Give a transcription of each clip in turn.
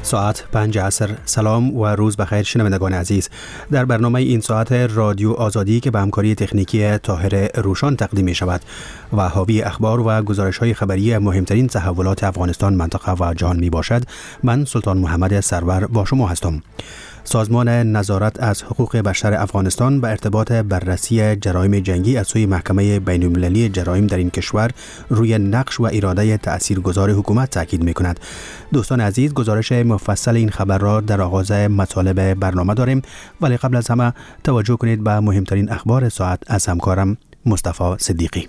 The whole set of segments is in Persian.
ساعت 5 عصر. سلام و روز بخیر شنوندگان عزیز. در برنامه این ساعت رادیو آزادی که به همکاری تکنیکی طاهر روشان تقدیم می شود و حاوی اخبار و گزارش های خبری مهمترین تحولات افغانستان، منطقه و جهان می باشد، من سلطان محمد سرور با شما هستم. سازمان نظارت از حقوق بشر افغانستان به ارتباط بررسی جرایم جنگی از سوی محکمه بین‌المللی جرایم در این کشور روی نقش و اراده تاثیرگذار حکومت تاکید می‌کند. دوستان عزیز، گزارش مفصل این خبر را در آغاز مطالب برنامه داریم، ولی قبل از همه توجه کنید به مهمترین اخبار ساعت از همکارم مصطفی صدیقی.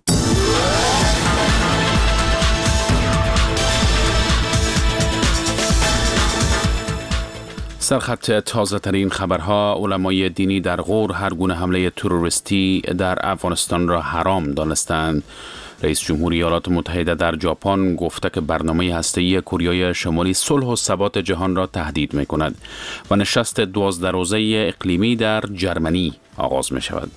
سرخط تازه ترین خبرها: علمای دینی در غور هر گونه حمله تروریستی در افغانستان را حرام دانستند. رئیس جمهور ایالات متحده در ژاپن گفته که برنامه هسته‌ای کره شمالی صلح و ثبات جهان را تهدید می‌کند و نشست 12 روزه اقلیمی در جرمنی آغاز می‌شود.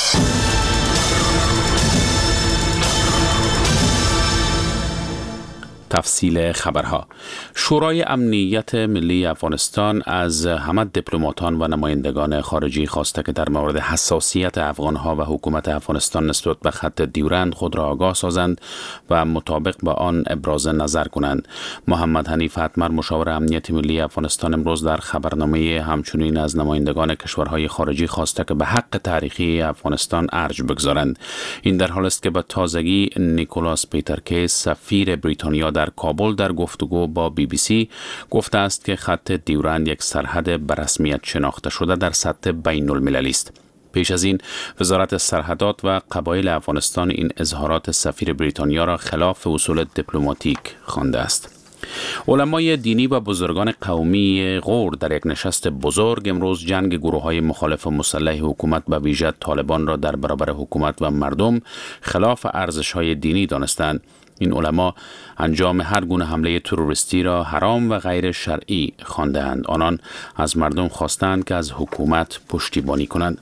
تفصیل خبرها: شورای امنیت ملی افغانستان از همه دیپلماتان و نمایندگان خارجی خواسته که در مورد حساسیت افغانها و حکومت افغانستان نسبت به خط دیورند خود را آگاه سازند و مطابق با آن ابراز نظر کنند. محمد حنیف اتمر، مشاور امنیت ملی افغانستان، امروز در خبرنامه همچنین از نمایندگان کشورهای خارجی خواسته که به حق تاریخی افغانستان ارج بگذارند. این در حالی است که به تازگی نیکولاس پیترکیس، سفیر بریتانیا در کابل، در گفتگو با BBC گفته است که خط دیورند یک سرحد به رسمیت شناخته شده در سطح بین المللی است. پیش از این وزارت سرحدات و قبایل افغانستان این اظهارات سفیر بریتانیا را خلاف اصول دیپلماتیک خوانده است. علمای دینی و بزرگان قومی غور در یک نشست بزرگ امروز جنگ گروه‌های مخالف مسلح حکومت به ویژه طالبان را در برابر حکومت و مردم خلاف ارزش‌های دینی دانستند. این علما انجام هر گونه حمله تروریستی را حرام و غیر شرعی خواندند. آنان از مردم خواستند که از حکومت پشتیبانی کنند.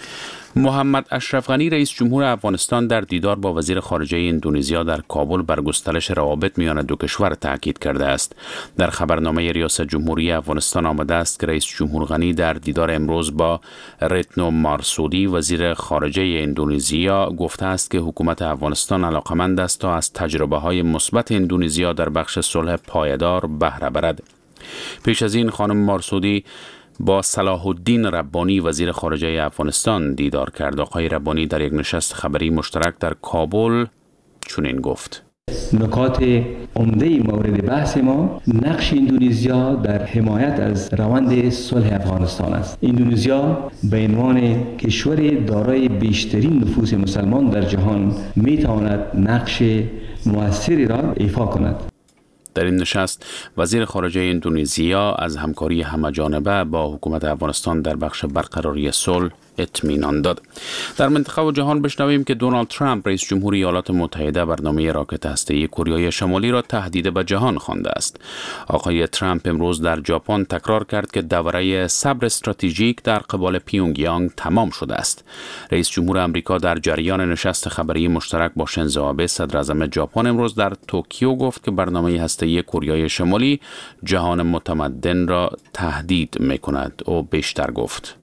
محمد اشرف غنی، رئیس جمهور افغانستان، در دیدار با وزیر خارجه اندونزیا در کابل بر گسترش روابط میان دو کشور تاکید کرده است. در خبرنامه ریاست جمهوری افغانستان آمده است که رئیس جمهور غنی در دیدار امروز با رتنو مارسودی، وزیر خارجه اندونزیا، گفته است که حکومت افغانستان علاقمند است تا از تجربه‌های مثبت اندونزیا در بخش صلح پایدار بهره برد. پیش از این خانم مارسودی با صلاح الدین ربانی، وزیر خارجه افغانستان، دیدار کرد. آقای ربانی در یک نشست خبری مشترک در کابل چنین گفت: نکات عمده مورد بحث ما نقش اندونزیا در حمایت از روند صلح افغانستان است. اندونزیا به عنوان کشور دارای بیشترین نفوذ مسلمان در جهان می تواند نقش مؤثری را ایفا کند. در این نشست وزیر خارجه اندونزیا از همکاری همه‌جانبه با حکومت افغانستان در بخش برقراری صلح اطمینان داد. در منطقه و جهان بشنویم که دونالد ترامپ، رئیس جمهور ایالات متحده، برنامه راکت هسته‌ای کره شمالی را تهدید به جهان خوانده است. آقای ترامپ امروز در ژاپن تکرار کرد که دوره صبر استراتژیک در قبال پیونگیانگ تمام شده است. رئیس جمهور آمریکا در جریان نشست خبری مشترک با شینزو آبه، صدر اعظم ژاپن، امروز در توکیو گفت که برنامه هسته‌ای کره شمالی جهان متمدن را تهدید می‌کند. او بیشتر گفت: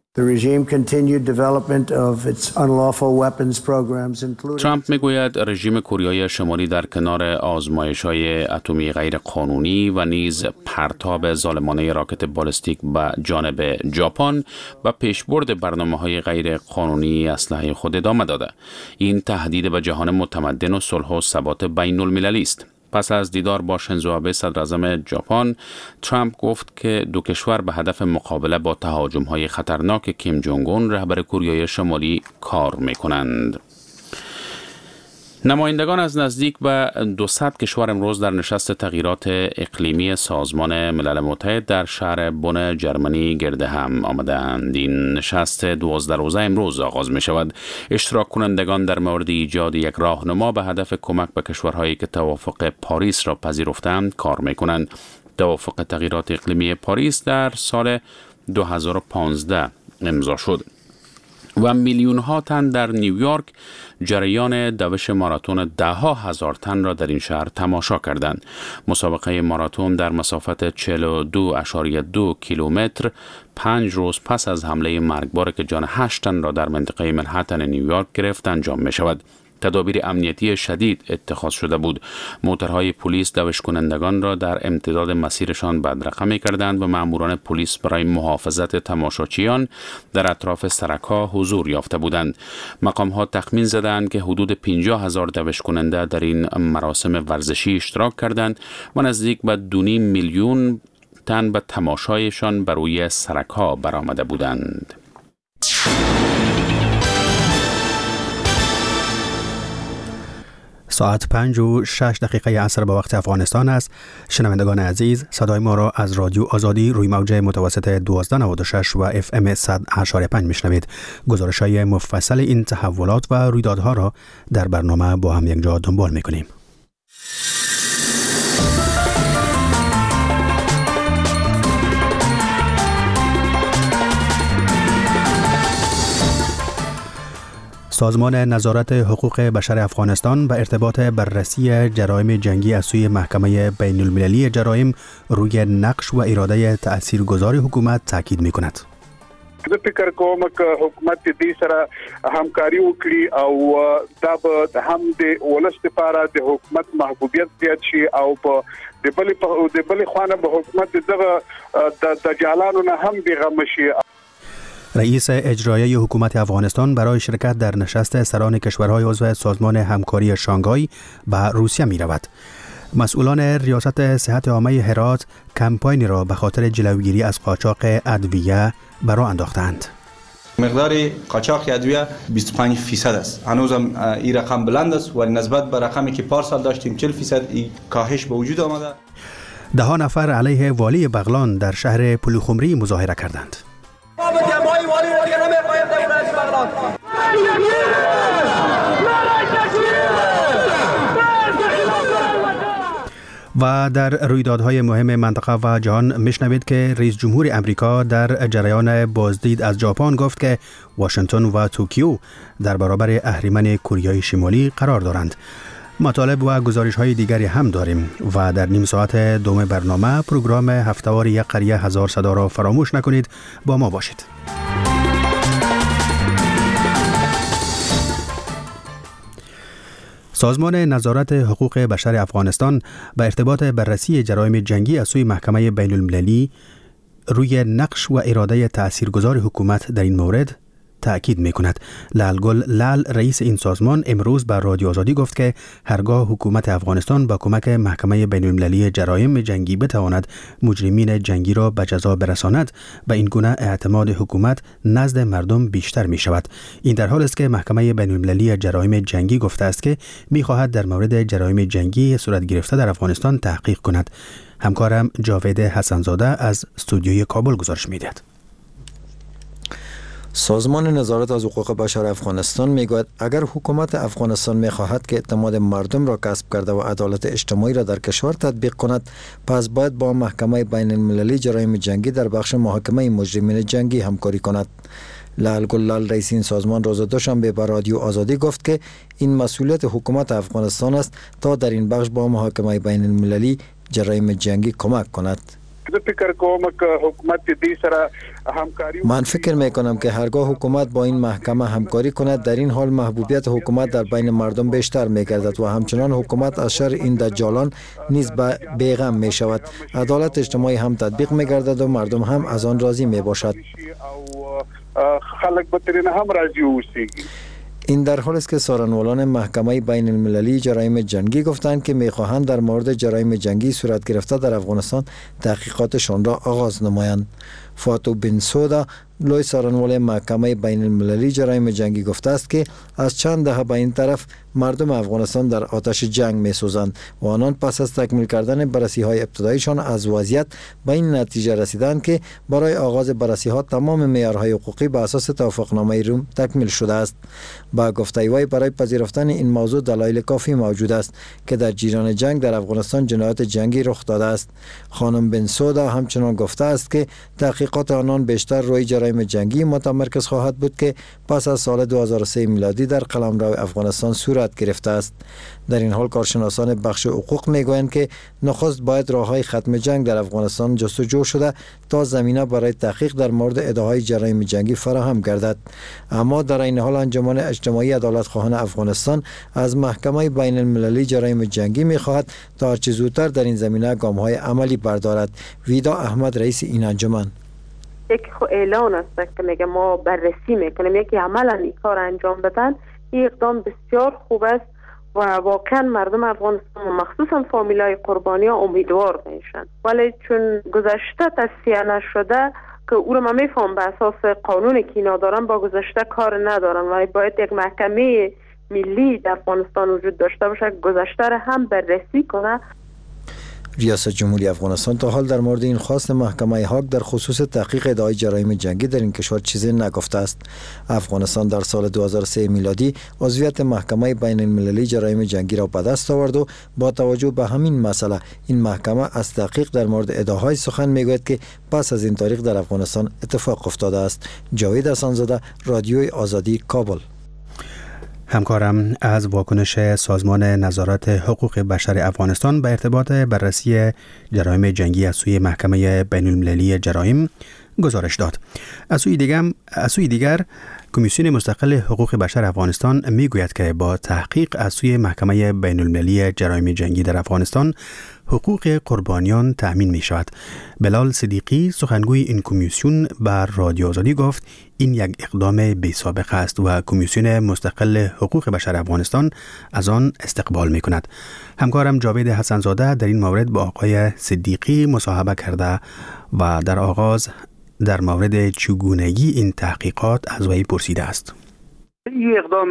ترامپ میگوید رژیم کره شمالی در کنار آزمایش‌های اتمی غیر قانونی و نیز پرتاب ظالمانه راکت بالستیک به جانب ژاپن و پیشبرد برنامه‌های غیر قانونی اسلحه خود ادامه داده. این تهدید به جهان متمدن و صلح و ثبات بین المللی است. پس از دیدار با شینزو آبه، صدر اعظم ژاپن، ترامپ گفت که دو کشور به هدف مقابله با تهاجم‌های خطرناک کیم جونگ اون، رهبر کره شمالی، کار می‌کنند. نمایندگان از نزدیک به 200 کشور امروز در نشست تغییرات اقلیمی سازمان ملل متحد در شهر بن جرمنی گرد هم آمدند. این نشست 12 روزه امروز آغاز می شود. اشتراک کنندگان در مورد ایجاد یک راهنما به هدف کمک به کشورهایی که توافق پاریس را پذیرفتند کار می کنند. توافق تغییرات اقلیمی پاریس در سال 2015 امضا شد. و میلیون ها تن در نیویورک جریان دوش ماراتون 10,000 تن را در این شهر تماشا کردند. مسابقه ماراتون در مسافت 42.2 کیلومتر 5 روز پس از حمله مرگبار که جان 8 تن را در منطقه منهتن نیویورک گرفت انجام می شود. تدابیر امنیتی شدید اتخاذ شده بود. موتورهای پلیس دوش کنندگان را در امتداد مسیرشان بدرقه می کردند و ماموران پلیس برای محافظت تماشاچیان در اطراف سرک‌ها حضور یافته بودند. مقام‌ها تخمین زدند که حدود 50,000 دوش کننده در این مراسم ورزشی اشتراک کردند و نزدیک به 2.5 میلیون تن به تماشایشان بر روی سرک‌ها برآمده بودند. ساعت 5:06 عصر به وقت افغانستان است. شنوندگان عزیز، صدای ما را از رادیو آزادی روی موج متوسط 1296 و FM 100.5 میشنوید. گزارش‌های مفصل این تحولات و رویدادها را در برنامه با هم یک جا دنبال می‌کنیم. سازمان نظارت حقوق بشر افغانستان به ارتباط بررسی جرایم جنگی از سوی محکمه بین المللی جرایم روی نقش و اراده تاثیرگذار حکومت تاکید می‌کند. زه فکر کوم که حکومت دې سره همکاري وکړي او دا به هم د ولس لپاره د حکومت محبوبیت زیات شي او په د بلې خوانه به حکومت دغه د جالانو نه هم بیغمه شي. رئیس اجرایی حکومت افغانستان برای شرکت در نشست سران کشورهای عضو سازمان همکاری شانگهای به روسیه می رود. مسئولان ریاست صحت عامه هرات کمپاینی را به خاطر جلوگیری از قاچاق ادویه برآ انداختند. مقدار قاچاق ادویه 25% است. هنوزم این رقم بلند است ولی نسبت به رقمی که پارسال داشتیم 40% این کاهش به وجود آمده. 10 نفر علیه والی بغلان در شهر پلوخمری مظاهره کردند. و در رویدادهای مهم منطقه و جهان میشنوید که رئیس جمهور امریکا در جریان بازدید از ژاپن گفت که واشنگتن و توکیو در برابر اهریمن کره شمالی قرار دارند. مطالب و گزارش‌های دیگری هم داریم و در نیم ساعت دوم برنامه پروگرام هفته‌وار یک قریه هزار صدا را فراموش نکنید. با ما باشید. سازمان نظارت حقوق بشر افغانستان به ارتباط بررسی جرایم جنگی از سوی محکمه بین المللی روی نقش و اراده تاثیرگذار حکومت در این مورد تأکید می‌کند. لالگل لال رئیس این سازمان امروز به رادیو آزادی گفت که هرگاه حکومت افغانستان با کمک محکمه بین المللی جرایم جنگی بتواند مجرمین جنگی را به جزا برساند، به این گونه اعتماد حکومت نزد مردم بیشتر می شود. این در حالی است که محکمه بین المللی جرایم جنگی گفته است که می خواهد در مورد جرایم جنگی صورت گرفته در افغانستان تحقیق کند. همکارم جاوید حسنزاده از استودیوی کابل گزارش می‌دهد. سازمان نظارت از حقوق بشر افغانستان میگوید اگر حکومت افغانستان میخواهد که اعتماد مردم را کسب کرده و عدالت اجتماعی را در کشور تطبیق کند، پس باید با محکمه بین المللی جرایم جنگی در بخش محاکمه مجرمین جنگی همکاری کند. لالگل لال رئیس این سازمان روز دوشنبه به رادیو آزادی گفت که این مسئولیت حکومت افغانستان است تا در این بخش با محاکمه بین المللی جرایم جنگی کمک کند. من فکر میکنم که هرگاه حکومت با این محکمه همکاری کند، در این حال محبوبیت حکومت در بین مردم بیشتر میگردد و همچنان حکومت از شر این دجالان نیز بیغم میشود. عدالت اجتماعی هم تطبیق میگردد و مردم هم از آن راضی میباشد. این در حالی است که سارنوالان محکمه بین المللی جرایم جنگی گفتند که میخواهند در مورد جرایم جنگی صورت گرفته در افغانستان تحقیقاتشان را آغاز نمایند. فاتو بن سودا لوی سارنوال محکمه بین المللی جرایم جنگی گفته است که از چند دهه به این طرف مردم افغانستان در آتش جنگ می‌سوزند و آنان پس از تکمیل کردن بررسی‌های ابتداییشان از وضعیت به این نتیجه رسیدند که برای آغاز بررسی‌ها تمام معیارهای حقوقی بر اساس توافقنامه روم تکمیل شده است. با گفته وی برای پذیرفتن این موضوع دلایل کافی موجود است که در جریان جنگ در افغانستان جنایات جنگی رخ داده است. خانم بنسودا همچنان گفته است که تحقیقات آنان بیشتر روی جرایم جنگی متمرکز خواهد بود که پس از سال 2003 میلادی در قلمرو افغانستان صورت گرفته است. در این حال کارشناسان بخش حقوق میگویند که نخست باید راههای ختم جنگ در افغانستان جستجو شده تا زمینه برای تحقیق در مورد ادعاهای جرایم جنگی فراهم گردد. اما در این حال انجمن اجتماعی عدالت خواهان افغانستان از محکمه بین المللی جرایم جنگی می‌خواهد تا هرچه زودتر در این زمینه گام‌های عملی بردارد. ویدا احمد رئیس این انجمن: یک اعلان است که میگه ما بررسی میکنیم، یکی عملا این کار انجام بدن، این اقدام بسیار خوب است و واقعا مردم افغانستان و مخصوصا فامیلای قربانی ها امیدوار میشن. ولی چون گذشته تصفیه نشده که او رو من میفهم به اساس قانون که اینا دارن با گذشته کار ندارن و باید یک محکمه ملی در افغانستان وجود داشته باشه گذشته را هم بررسی کنه. ریاست جمهوری افغانستان تا حال در مورد این خواست محکمه هاگ در خصوص تحقیق ادعای جرایم جنگی در این کشور چیزی نگفته است. افغانستان در سال 2003 میلادی عضویت محکمه بین المللی جرایم جنگی را به دست آورد و با توجه به همین مسئله این محکمه از تحقیق در مورد ادعاهای سخن میگوید که پس از این تاریخ در افغانستان اتفاق افتاده است. جاوید حسن‌زاده، رادیوی آزادی، کابل. همکارم از واکنش سازمان نظارت حقوق بشر افغانستان به ارتباط بررسی جرایم جنگی از سوی محکمه بین المللی جرایم گزارش داد. از سوی دیگر کمیسیون مستقل حقوق بشر افغانستان میگوید که با تحقیق از سوی محکمه بین المللی جرایم جنگی در افغانستان حقوق قربانیان تأمین می شود. بلال صدیقی سخنگوی این کمیسیون بر رادیو آزادی گفت این یک اقدام بی سابقه است و کمیسیون مستقل حقوق بشر افغانستان از آن استقبال می کند. همکارم جاوید حسن‌زاده در این مورد با آقای صدیقی مصاحبه کرده و در آغاز در مورد چگونگی این تحقیقات از وی پرسیده است. این اقدام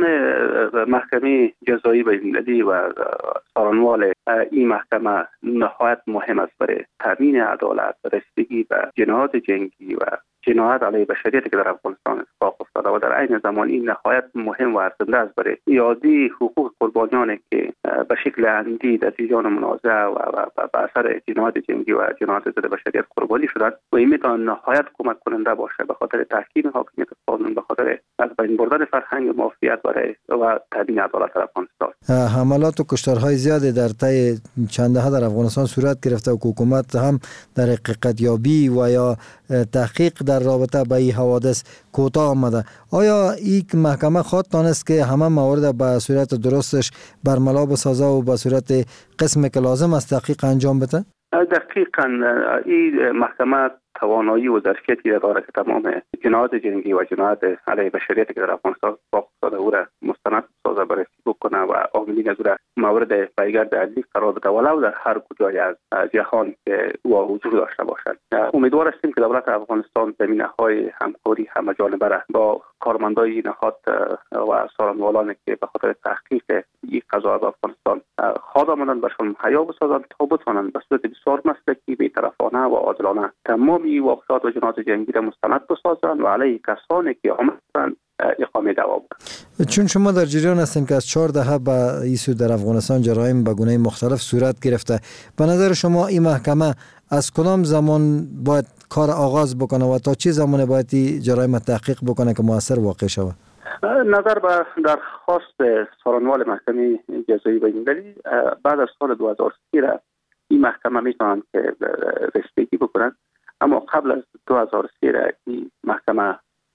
محکمه جزایی بین‌المللی و سازمان این محکمه نهایت مهم است برای تامین عدالت، رسیدگی به جنایات جنگی و جنایات علیه بشریت که در افغانستان اتفاق افتاده و در عین زمان این نهایت مهم و ارزنده است برای یادی حقوق قربانیانی که به شکل عمدی در جریان منازعه و به اثر جنایات جنگی و جنایات ضد بشریت قربانی شدند و این میتواند نهایت کمک کننده باشه به خاطر تحکیم حاکمیت قانون، به خاطر از بین بردن فرهنگ مافیات برای و تامین عدالت در افغانستان. حملات و کشتارهای زیادی در طی چند دهه در افغانستان صورت گرفته و حکومت هم در حقیقت یابی و یا تحقیق در رابطه با این حوادث کوتاه آمده. آیا این محکمه خواهد دانست که همه موارد به صورت درستش برملا بسازه و به صورت قسم که لازم است تحقیق انجام بده؟ دقیقاً این محکمه توانایی و ظرفیتی داره که تمام جنایات جنگی و جنایات علیه بشریت که در افغانستان اتفاق افتاده او را مستند سازه، بررسی بکنه و عاملین از او را مورد پیگرد عدلی قرار بده ولو در هر کجای از جهان که او حضور داشته باشد. امیدوار هستیم که دولت افغانستان زمینه‌های همکاری همه‌جانبه را با کارمندای نهاد و سازمانانی که به خاطر تحقیق این قضایا به افغانستان خواهد آمدند بهشان مهیا بسازند تا بتوانند به صورت بسیار مسلکی، بی‌طرفانه و عادلانه تمام واقعات و جنایات جنگی را مستند بسازند و علیه کسانی که آمدند اقامه دعوا بکنند. چون شما در جریان هستین که از 4 دهه به این سو در افغانستان جرایم به گونه مختلف صورت گرفته، به نظر شما این محکمه از کدام زمان باید کار آغاز بکنه و تا چه زمان باید این جرایم تحقیق بکنه که موثر واقع شود؟ نظر به درخواست سازمان محکمه جزایی بین‌المللی بعد از سال 2030 را این محکمه میتونند که رسیدگی بکنند، اما قبل از 2030 را این محکمه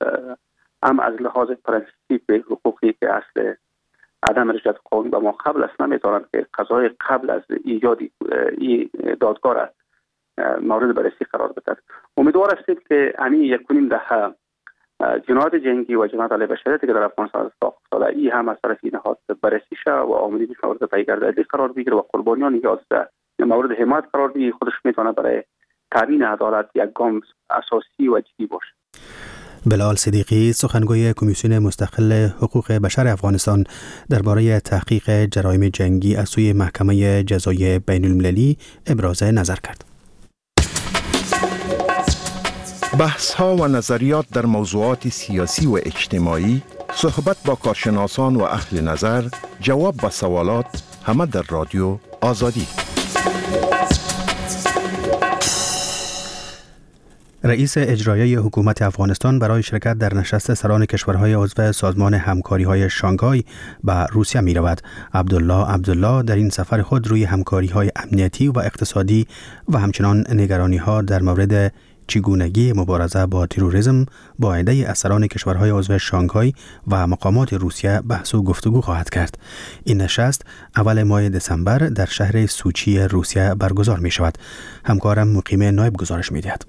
هم از لحاظ پرنسیپ حقوقی که اصل عدم رجعت قانون و ما قبل است نمیتونند که قضای قبل از ایجاد این دادگاه را مورد بررسی قرار بدهند. امیدوار هستیم که همین 1.5 دهه جنایات جنگی و جنایات علیه بشریت که در افغانستان اتفاق افتاده این هم از طرف این نهاد بررسی شود و عاملین مورد پیگرد عدلی قرار بگیره و قربانیان یاد مورد حمایت قرار بگیره، خودش میتونه برای تامین عدالت یک گام اساسی و جدی باشه. بلال صدیقی سخنگوی کمیسیون مستقل حقوق بشر افغانستان درباره تحقیق جرایم جنگی از سوی محکمه جزای بین المللی ابراز نظر کرد. بحث ها و نظریات در موضوعات سیاسی و اجتماعی، صحبت با کارشناسان و اهل نظر، جواب به سوالات، همه در رادیو آزادی. رئیس اجرایی حکومت افغانستان برای شرکت در نشست سران کشورهای عضو سازمان همکاری‌های شانگهای به روسیه می رود. عبدالله در این سفر خود روی همکاری‌های امنیتی و اقتصادی و همچنان نگرانی‌ها در مورد چگونگی مبارزه با تروریسم با عده از سران کشورهای عضو شانگهای و مقامات روسیه بحث و گفتگو خواهد کرد. این نشست اول ماه دسامبر در شهر سوچی روسیه برگزار می شود. همکارم مقیم نایب گزارش می دهد.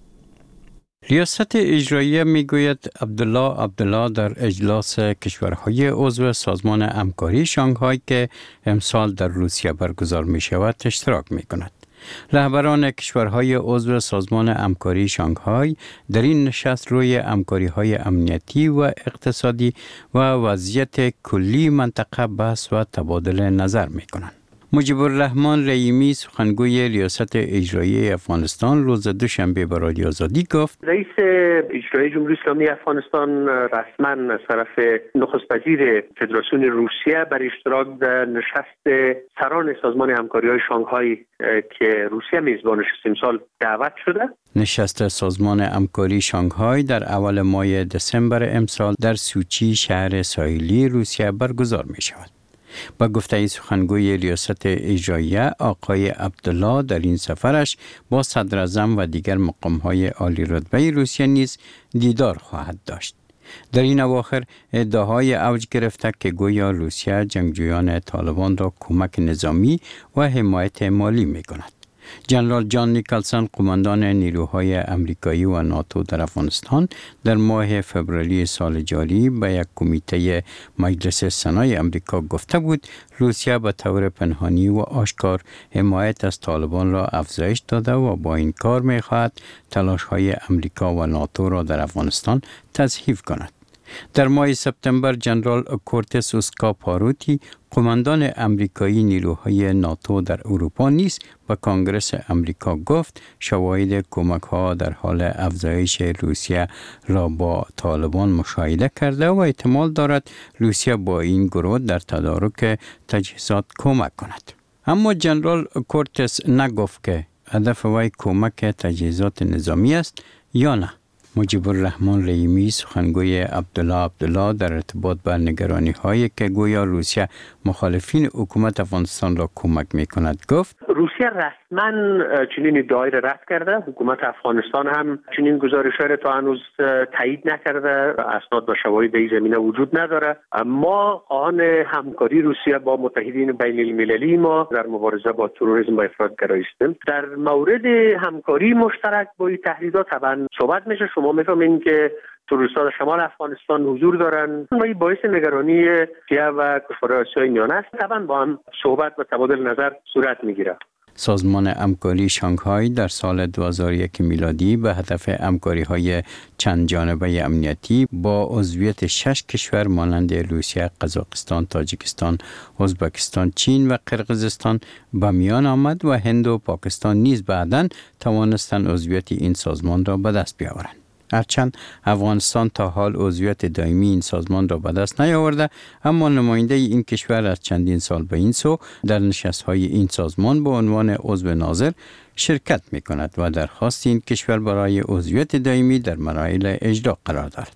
ریاست اجراییه میگوید عبدالله در اجلاس کشورهای عضو سازمان همکاری شانگهای که امسال در روسیه برگزار می شود اشتراک می کند. رهبران کشورهای عضو سازمان همکاری شانگهای در این نشست روی همکاری‌های امنیتی و اقتصادی و وضعیت کلی منطقه بحث و تبادل نظر می کنند. مجیب الرحمن رحیمی سخنگوی ریاست اجرایی افغانستان روز دوشنبه به رادیو آزادی گفت رئیس اجرایی جمهوری اسلامی افغانستان رسما از طرف نخست وزیر فدراسیون روسیه بر اشتراک در نشست سران سازمان همکاری‌های شانگهای که روسیه میزبانش است امسال دعوت شده. نشست سازمان همکاری شانگهای در اول ماه دسامبر امسال در سوچی شهر ساحلی روسیه برگزار می شود. با گفته سخنگوی ریاست اجراییه آقای عبدالله در این سفرش با صدر اعظم و دیگر مقام‌های عالی رتبه روسیه نیز دیدار خواهد داشت. در این اواخر ادعاهای اوج گرفته که گویا روسیه جنگجویان طالبان را کمک نظامی و حمایت مالی می‌کند. جنرال جان نیکلسن قماندان نیروهای امریکایی و ناتو در افغانستان در ماه فوریه سال جاری به یک کمیته مجلس سنای امریکا گفته بود روسیه به طور پنهانی و آشکار حمایت از طالبان را افزایش داده و با این کار می‌خواهد تلاش‌های امریکا و ناتو را در افغانستان تضعیف کند. در ماه سپتامبر جنرال کورتس اسکاپاروتی قماندان امریکایی نیروهای ناتو در اروپا نیز به کنگره امریکا گفت شواهد کمک‌ها در حال افزایش روسیه را با طالبان مشاهده کرده و احتمال دارد روسیه با این گروه در تدارک تجهیزات کمک کند. اما جنرال کورتس نگفت که هدف وی کمک تجهیزات نظامی است یا نه. مجیب الرحمن رحیمی سخنگوی عبدالله در ارتباط با نگرانی‌هایی که گویا روسیه مخالفین حکومت افغانستان را کمک می‌کند گفت روسیه رسما چنین ادعایی را رد کرده. حکومت افغانستان هم چنین گزارش‌ها را تا هنوز تایید نکرده. اسناد و شواهد در این زمینه وجود نداره. ما خواهان همکاری روسیه با متحدین بین المللی ما در مبارزه با تروریسم و افراطگرایی هستیم. در مورد همکاری مشترک با این تهدیدات طبعا صحبت میشه. شما میفهمین که تروریست‌ها در شمال افغانستان حضور دارن و این باعث نگرانی روسیه و کشورهای آسیای میانه است. طبعا با هم صحبت و تبادل نظر صورت میگیره. سازمان همکاری شانگهای در سال 2001 میلادی به هدف همکاری‌های چند جانبه امنیتی با عضویت 6 کشور مانند روسیه، قزاقستان، تاجیکستان، ازبکستان، چین و قرقیزستان به میان آمد و هند و پاکستان نیز بعداً توانستند عضویت این سازمان را به دست بیاورند. هرچند افغانستان تا حال عضویت دائمی این سازمان را به دست نیاورده، اما نماینده این کشور از چندین سال به این سو در نشست‌های این سازمان به عنوان عضو ناظر شرکت می‌کند و درخواست این کشور برای عضویت دائمی در مراحل اجرا قرار دارد.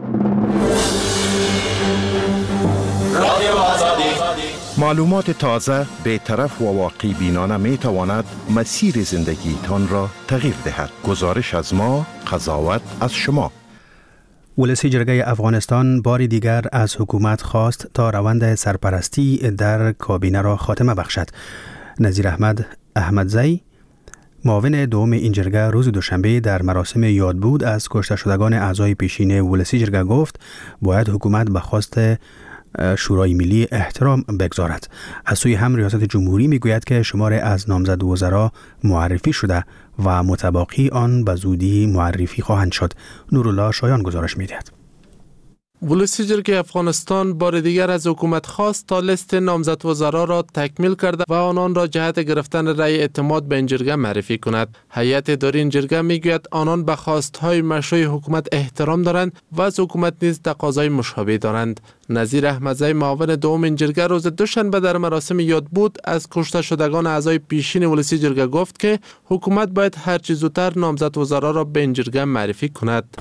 معلومات تازه، بی‌طرف و واقعی بینانه می تواند مسیر زندگیتان را تغییر دهد. گزارش از ما، قضاوت از شما. ولسی جرگه افغانستان بار دیگر از حکومت خواست تا روند سرپرستی در کابینه را خاتمه بخشد. نظیر احمدزی معاون دوم این جرگه روز دوشنبه در مراسم یادبود از کشته شدگان اعضای پیشین ولسی جرگه گفت باید حکومت به خواست شورای ملی احترام بگذارد. از سوی هم ریاست جمهوری میگوید که شمار از نامزد وزرا معرفی شده و متباقی آن به زودی معرفی خواهند شد. نورالله شایان گزارش میدهد. ولسی جرگه افغانستان بار دیگر از حکومت خواست تا لیست نامزد وزرا را تکمیل کرده و آنان را جهت گرفتن رأی اعتماد به این جرگه معرفی کند. هیئت اداری این جرگه میگوید آنان به خواستهای مشروع حکومت احترام دارند و از حکومت نیز تقاضای مشابه دارند. نظیر احمدزی معاون دوم این جرگه روز دوشنبه در مراسم یادبود از کشته شدگان اعضای پیشین ولسی جرگه گفت که حکومت باید هر چه زودتر نامزد وزرا را به این جرگه معرفی کند.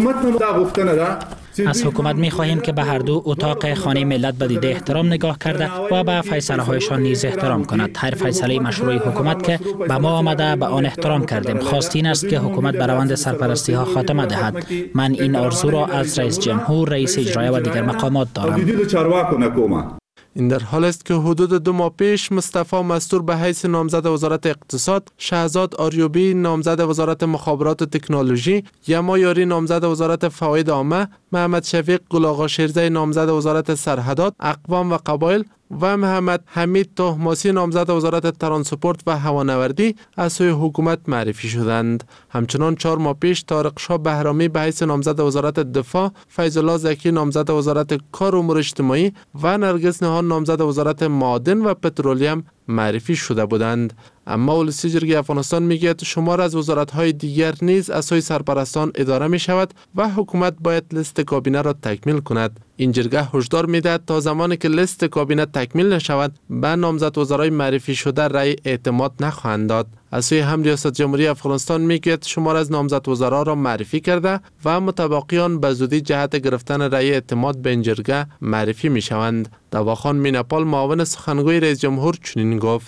از حکومت می‌خواهیم که به هر دو اتاق خانه ملت به دیده احترام نگاه کرده و به فیصله‌هایشان نیز احترام کند. هر فیصله مشروع حکومت که به ما آمده به آن احترام کردیم. خواست این است که حکومت به روند سرپرستی‌ها خاتمه دهد. من این آرزو را از رئیس جمهور، رئیس اجرایی و دیگر مقامات دارم. این در حال است که حدود 2 ماه پیش مصطفی مستور به حیث نامزد وزارت اقتصاد، شهزاد آریوبی نامزد وزارت مخابرات و تکنولوژی، یما یاری نامزد وزارت فواید عامه، محمد شفیق گل آقا شیرزی نامزد وزارت سرحدات، اقوام و قبایل و محمد حمید طهماسی نامزد وزارت ترانسپورت و هوانوردی از سوی حکومت معرفی شدند. همچنان 4 ماه پیش طارق شاه بهرامی به حیث نامزد وزارت دفاع، فیض الله زکی نامزد وزارت کار و امور اجتماعی و نرگس نهان نامزد وزارت معادن و پترولیم معرفی شده بودند. اما ولسی جرگه افغانستان میگوید شمار از وزارت‌های دیگر نیز از سوی سرپرستان اداره می شود و حکومت باید لیست کابینه را تکمیل کند. این جرگه هشدار میدهد تا زمانی که لیست کابینه تکمیل نشود به نامزد وزرای معرفی شده رأی اعتماد نخواهند داد. از سوی هم ریاست جمهوری افغانستان میگوید شمار از نامزد وزرا را معرفی کرده و متباقیان به زودی جهت گرفتن رأی اعتماد به این جرگه معرفی می شوند. دواخان میناپال معاون سخنگوی رئیس جمهور چنین گفت: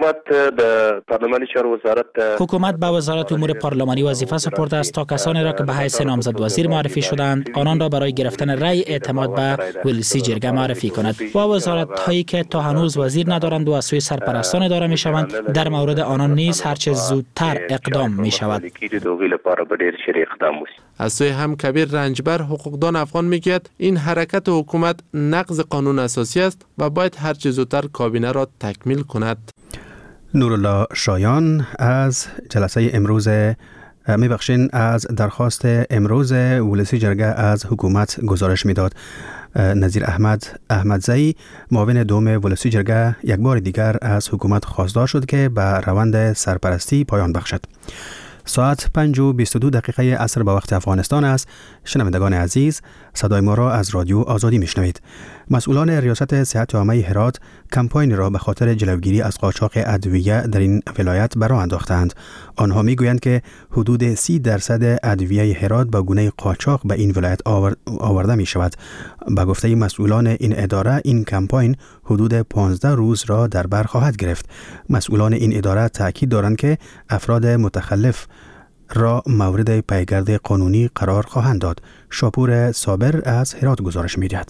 حکومت به وزارت امور پارلمانی وظیفه سپرده است تا کسانی را که به حیث نامزد وزیر معرفی شدند آنان را برای گرفتن رأی اعتماد به ولسی جرگه معرفی کند و وزارت هایی که تا هنوز وزیر ندارند و از سوی سرپرستان اداره می شوند در مورد آنان نیز هرچه زودتر اقدام می شود. از سوی هم کبیر رنجبر حقوقدان افغان میگوید این حرکت حکومت نقض قانون اساسی است و باید هرچه زودتر کابینه را تکمیل کند. نورالله شایان از جلسه امروز از درخواست امروز ولسی جرگه از حکومت گزارش میداد. نظیر احمدزی معاون دوم ولسی جرگه یک بار دیگر از حکومت خواستار شد که به روند سرپرستی پایان بخشد. ساعت 5:22 عصر به وقت افغانستان است. شنوندگان عزیز، صدای ما را از رادیو آزادی میشنوید. مسئولان ریاست صحت عامه هرات کمپاین را به خاطر جلوگیری از قاچاق ادویه در این ولایت برآ انداختند. آنها میگویند که حدود 30% ادویه هرات با گونه قاچاق به این ولایت آورده می شود. به گفته مسئولان این اداره این کمپاین حدود 15 روز را در بر خواهد گرفت. مسئولان این اداره تاکید دارند که افراد متخلف را مورد پیگرد قانونی قرار خواهند داد. شاپور صابر از هرات گزارش می‌دهد.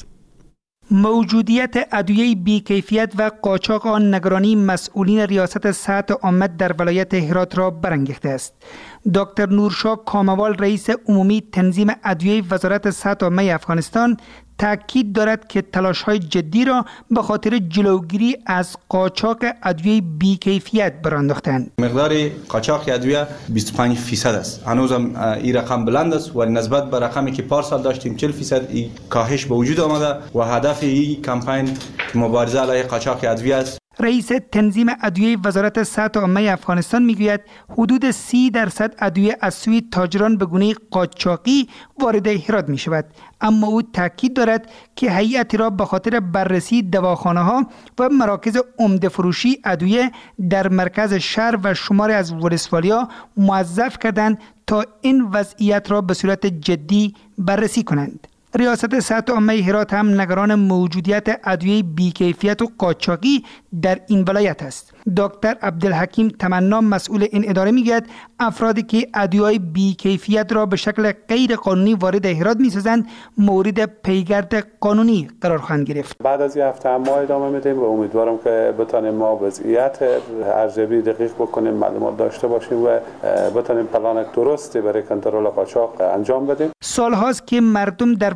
موجودیت ادویه بی‌کیفیت و قاچاق آن نگرانی مسئولین ریاست صحت عامه در ولایت هرات را برانگیخته است. دکتر نورشاه کاموال رئیس عمومی تنظیم ادویه وزارت صحت عامه افغانستان تاکید دارد که تلاش‌های جدی را به خاطر جلوگیری از قاچاق ادویه بی‌کیفیت برانداختند. مقدار قاچاق ادویه 25% است. هنوزم این رقم بلند است و نسبت به رقمی که پارسال داشتیم 40% این کاهش به وجود آمده و هدف این کمپین مبارزه علیه قاچاق ادویه است. رئیس تنظیم ادویه وزارت صحت عامه افغانستان میگوید حدود 30% ادویه از سوی تاجران به گونه قاچاقی وارد هرات می شود. اما او تاکید دارد که هیئتی را به خاطر بررسی دواخانه‌ها و مراکز عمده فروشی ادویه در مرکز شهر و شماری از ولسوالیا موظف کردند تا این وضعیت را به صورت جدی بررسی کنند. ریاست صحت عامه هرات هم نگران موجودیت ادویه بی‌کیفیت و قاچاقی در این ولایت است. دکتر عبدالحکیم تمنا مسئول این اداره میگوید افرادی که ادویه بی‌کیفیت را به شکل غیر قانونی وارد هرات می‌سازند مورد پیگرد قانونی قرار خواهند گرفت. بعد از این هفته ما ادامه میدیم و امیدوارم که بتونیم ما وضعیت ارزیابی دقیق بکنیم، معلومات داشته باشیم و بتونیم پلان درستی برای کنترل قاچاق انجام بدیم. سال‌هاست که مردم در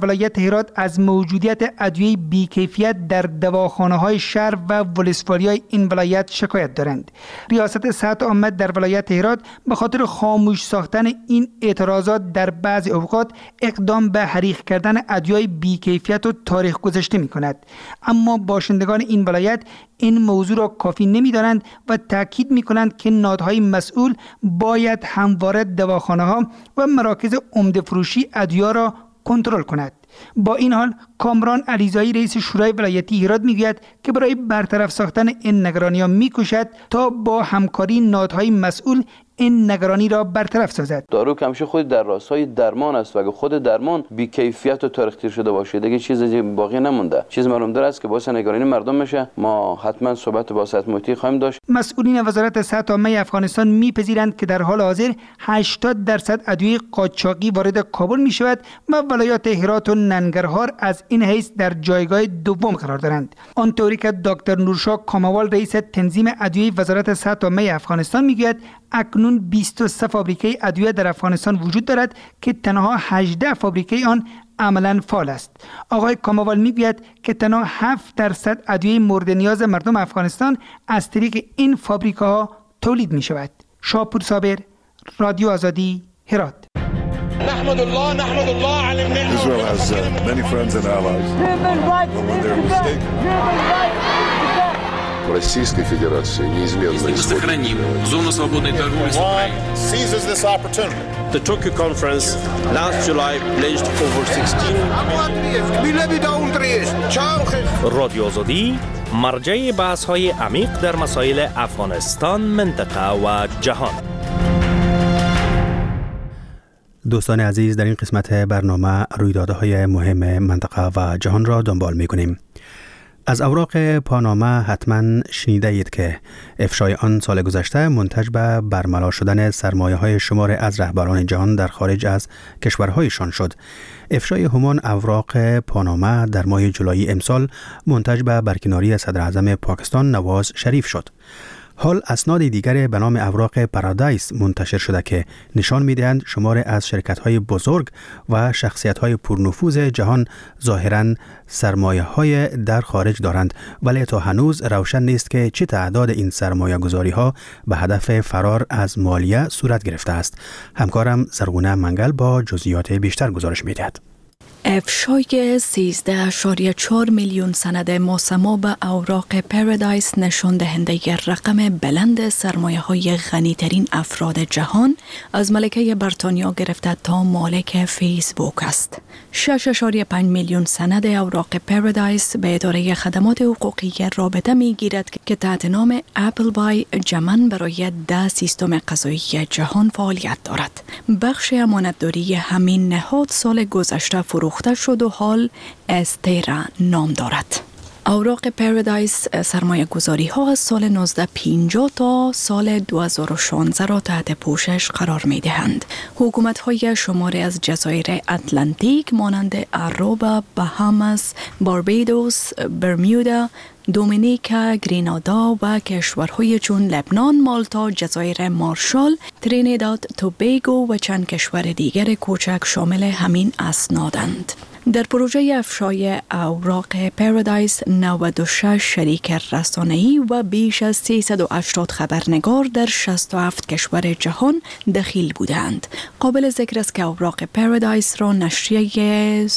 ولایت هرات از موجودیت ادویه بی‌کیفیت در دواخانه‌های شهر و ولسوالی‌های این ولایت شکایت دارند. ریاست صحت عامه در ولایت هرات به خاطر خاموش ساختن این اعتراضات در بعضی اوقات اقدام به حریق کردن ادویه بی‌کیفیت و تاریخ گذشته می‌کند. اما باشندگان این ولایت این موضوع را کافی نمی‌دانند و تاکید می‌کنند که نهادهای مسئول باید همواره دواخانه‌ها و مراکز عمده فروشی ادویه را کنترل کند. با این حال کامران علیزایی رئیس شورای ولایتی هرات میگوید که برای برطرف ساختن این نگرانی‌ها می‌کوشد تا با همکاری نهادهای مسئول این نگرانی را برطرف سازد. دارو که همیشه خود در راستای درمان است و اگه خود درمان بی کیفیت و تاریخ‌تیر شده باشه دیگه چیزی باقی نمونده. چیز معلوم داره است که باعث نگرانی مردم میشه. ما حتما صحبت با سطح محیطی خواهیم داشت. مسئولین وزارت صحت عامه افغانستان میپذیرند که در حال حاضر 80% ادویه قاچاقی وارد کابل میشود و ولایات هرات و ننگرهار از این حیث در جایگاه دوم قرار دارند. آنطوری که دکتر نورشاه کاموال رئیس تنظیم ادویه وزارت صحت عامه افغانستان میگوید اکنون 23 فابریکه ادویه در افغانستان وجود دارد که تنها 18 فابریکه آن عملاً فعال است. آقای کاموال میگوید که تنها 7% ادویه مورد نیاز مردم افغانستان از طریق این فابریکه ها تولید می شود. شاپور صابر، رادیو آزادی، هرات. نحمد الله على النعمة. Israel has many friends and allies. But when they're mistaken. Российской Федерации неизменно сохраним зону свободной торговли с Украиной. Seizes this opportunity. The Tokyo conference last July pledged over 16 رادیو آزادی مرجع بحث‌های عمیق در مسائل افغانستان، منطقه و جهان. دوستان عزیز، در این قسمت برنامه رویدادهای مهم منطقه و جهان را دنبال می‌کنیم. از اوراق پاناما حتما شنیده اید که افشای آن سال گذشته منتج به برملا شدن سرمایه‌های شمار از رهبران جهان در خارج از کشورهایشان شد. افشای همان اوراق پاناما در ماه جولای امسال منتج به برکناری صدر اعظم پاکستان نواز شریف شد. حال اسناد دیگر به نام اوراق پارادایس منتشر شده که نشان می‌دهند شمار از شرکت‌های بزرگ و شخصیت‌های پرنفوذ جهان ظاهراً سرمایه‌های در خارج دارند، ولی تا هنوز روشن نیست که چه تعداد این سرمایه‌گذاری‌ها به هدف فرار از مالیه صورت گرفته است. همکارم زرغونه منگل با جزئیات بیشتر گزارش می‌دهد. افشای 13.4 میلیون سند مسما به اوراق پارادایس نشان دهنده رقم بلند سرمایه‌های غنی‌ترین افراد جهان از ملکه بریتانیا گرفته تا مالک فیسبوک است. 6.5 میلیون سند اوراق پارادایس به اداره خدمات حقوقی رابطه می‌گیرد که تحت نام اپل بای جمن برای 10 سیستم قضایی جهان فعالیت دارد. بخش امانتداری همین نهاد سال گذشته فروخته شد و حال استیرا نام دارد. اوراق پارادایس سرمایه گذاری ها از سال 1950 تا سال 2016 را تحت پوشش قرار می دهند. حکومت های شماری از جزایر اتلانتیک مانند اروبا، بهاماس، باربادوس، برمودا، دومینیکا، گرینادا و کشورهای چون لبنان، مالتا، جزایر مارشال، ترینیداد، توبیگو و چند کشور دیگر کوچک شامل همین اسنادند. در پروژه افشای اوراق پارادایس 96 شریک رسانه‌ای و بیش از 380 خبرنگار در 67 کشور جهان دخیل بودند. قابل ذکر است که اوراق پارادایس را نشریه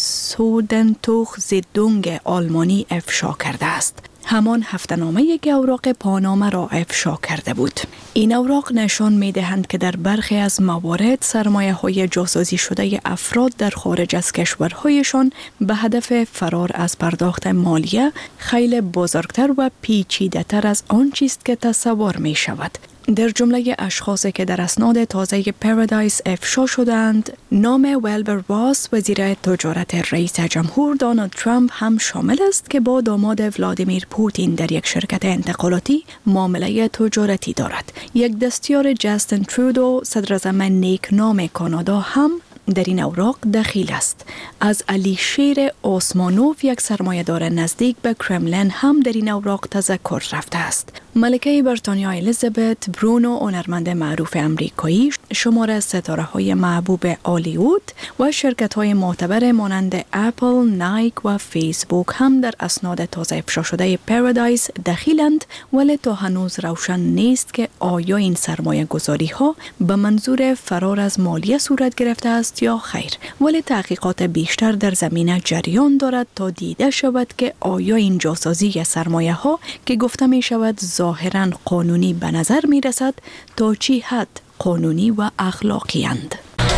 سودنتوخ زیدونگ آلمانی افشا کرده است. همان هفته‌نامه‌ای که اوراق پاناما را افشا کرده بود. این اوراق نشان می‌دهند که در برخی از موارد سرمایه‌های جاسوسی شده افراد در خارج از کشورهایشان به هدف فرار از پرداخت مالیه خیلی بزرگتر و پیچیده‌تر از آن چیست که تصور می‌شود. در جمله اشخاصی که در اسناد تازه پارادایس افشا شدند، نام ویلبر واس وزیر تجارت رئیس جمهور دونالد ترامپ هم شامل است که با داماد ولادیمیر پوتین در یک شرکت انتقالاتی معامله تجارتی دارد. یک دستیار جاستین ترودو صدر اعظم نیکنام کانادا هم در این اوراق دخیل است. از علی شیر اوسمانوف یک سرمایه‌دار نزدیک به کرملین هم در این اوراق تذکر رفته است. ملکه بریتانیا الیزابت، برونو هنرمند معروف امریکایی، شمار ستاره های محبوب هالیوود و شرکت های معتبر مانند اپل، نایک و فیسبوک هم در اسناد تازه افشا شده پارادایس دخیلند، ولی تا هنوز روشن نیست که آیا این سرمایه گذاری ها به منظور فرار از مالیه صورت گرفته است یا خیر. ولی تحقیقات بیشتر در زمینه جریان دارد تا دیده شود که آیا این جاسازی سرمایه ها که گفته می شود ظاهراً قانونی به نظر می رسد تا چی حد قانونی و اخلاقی اند.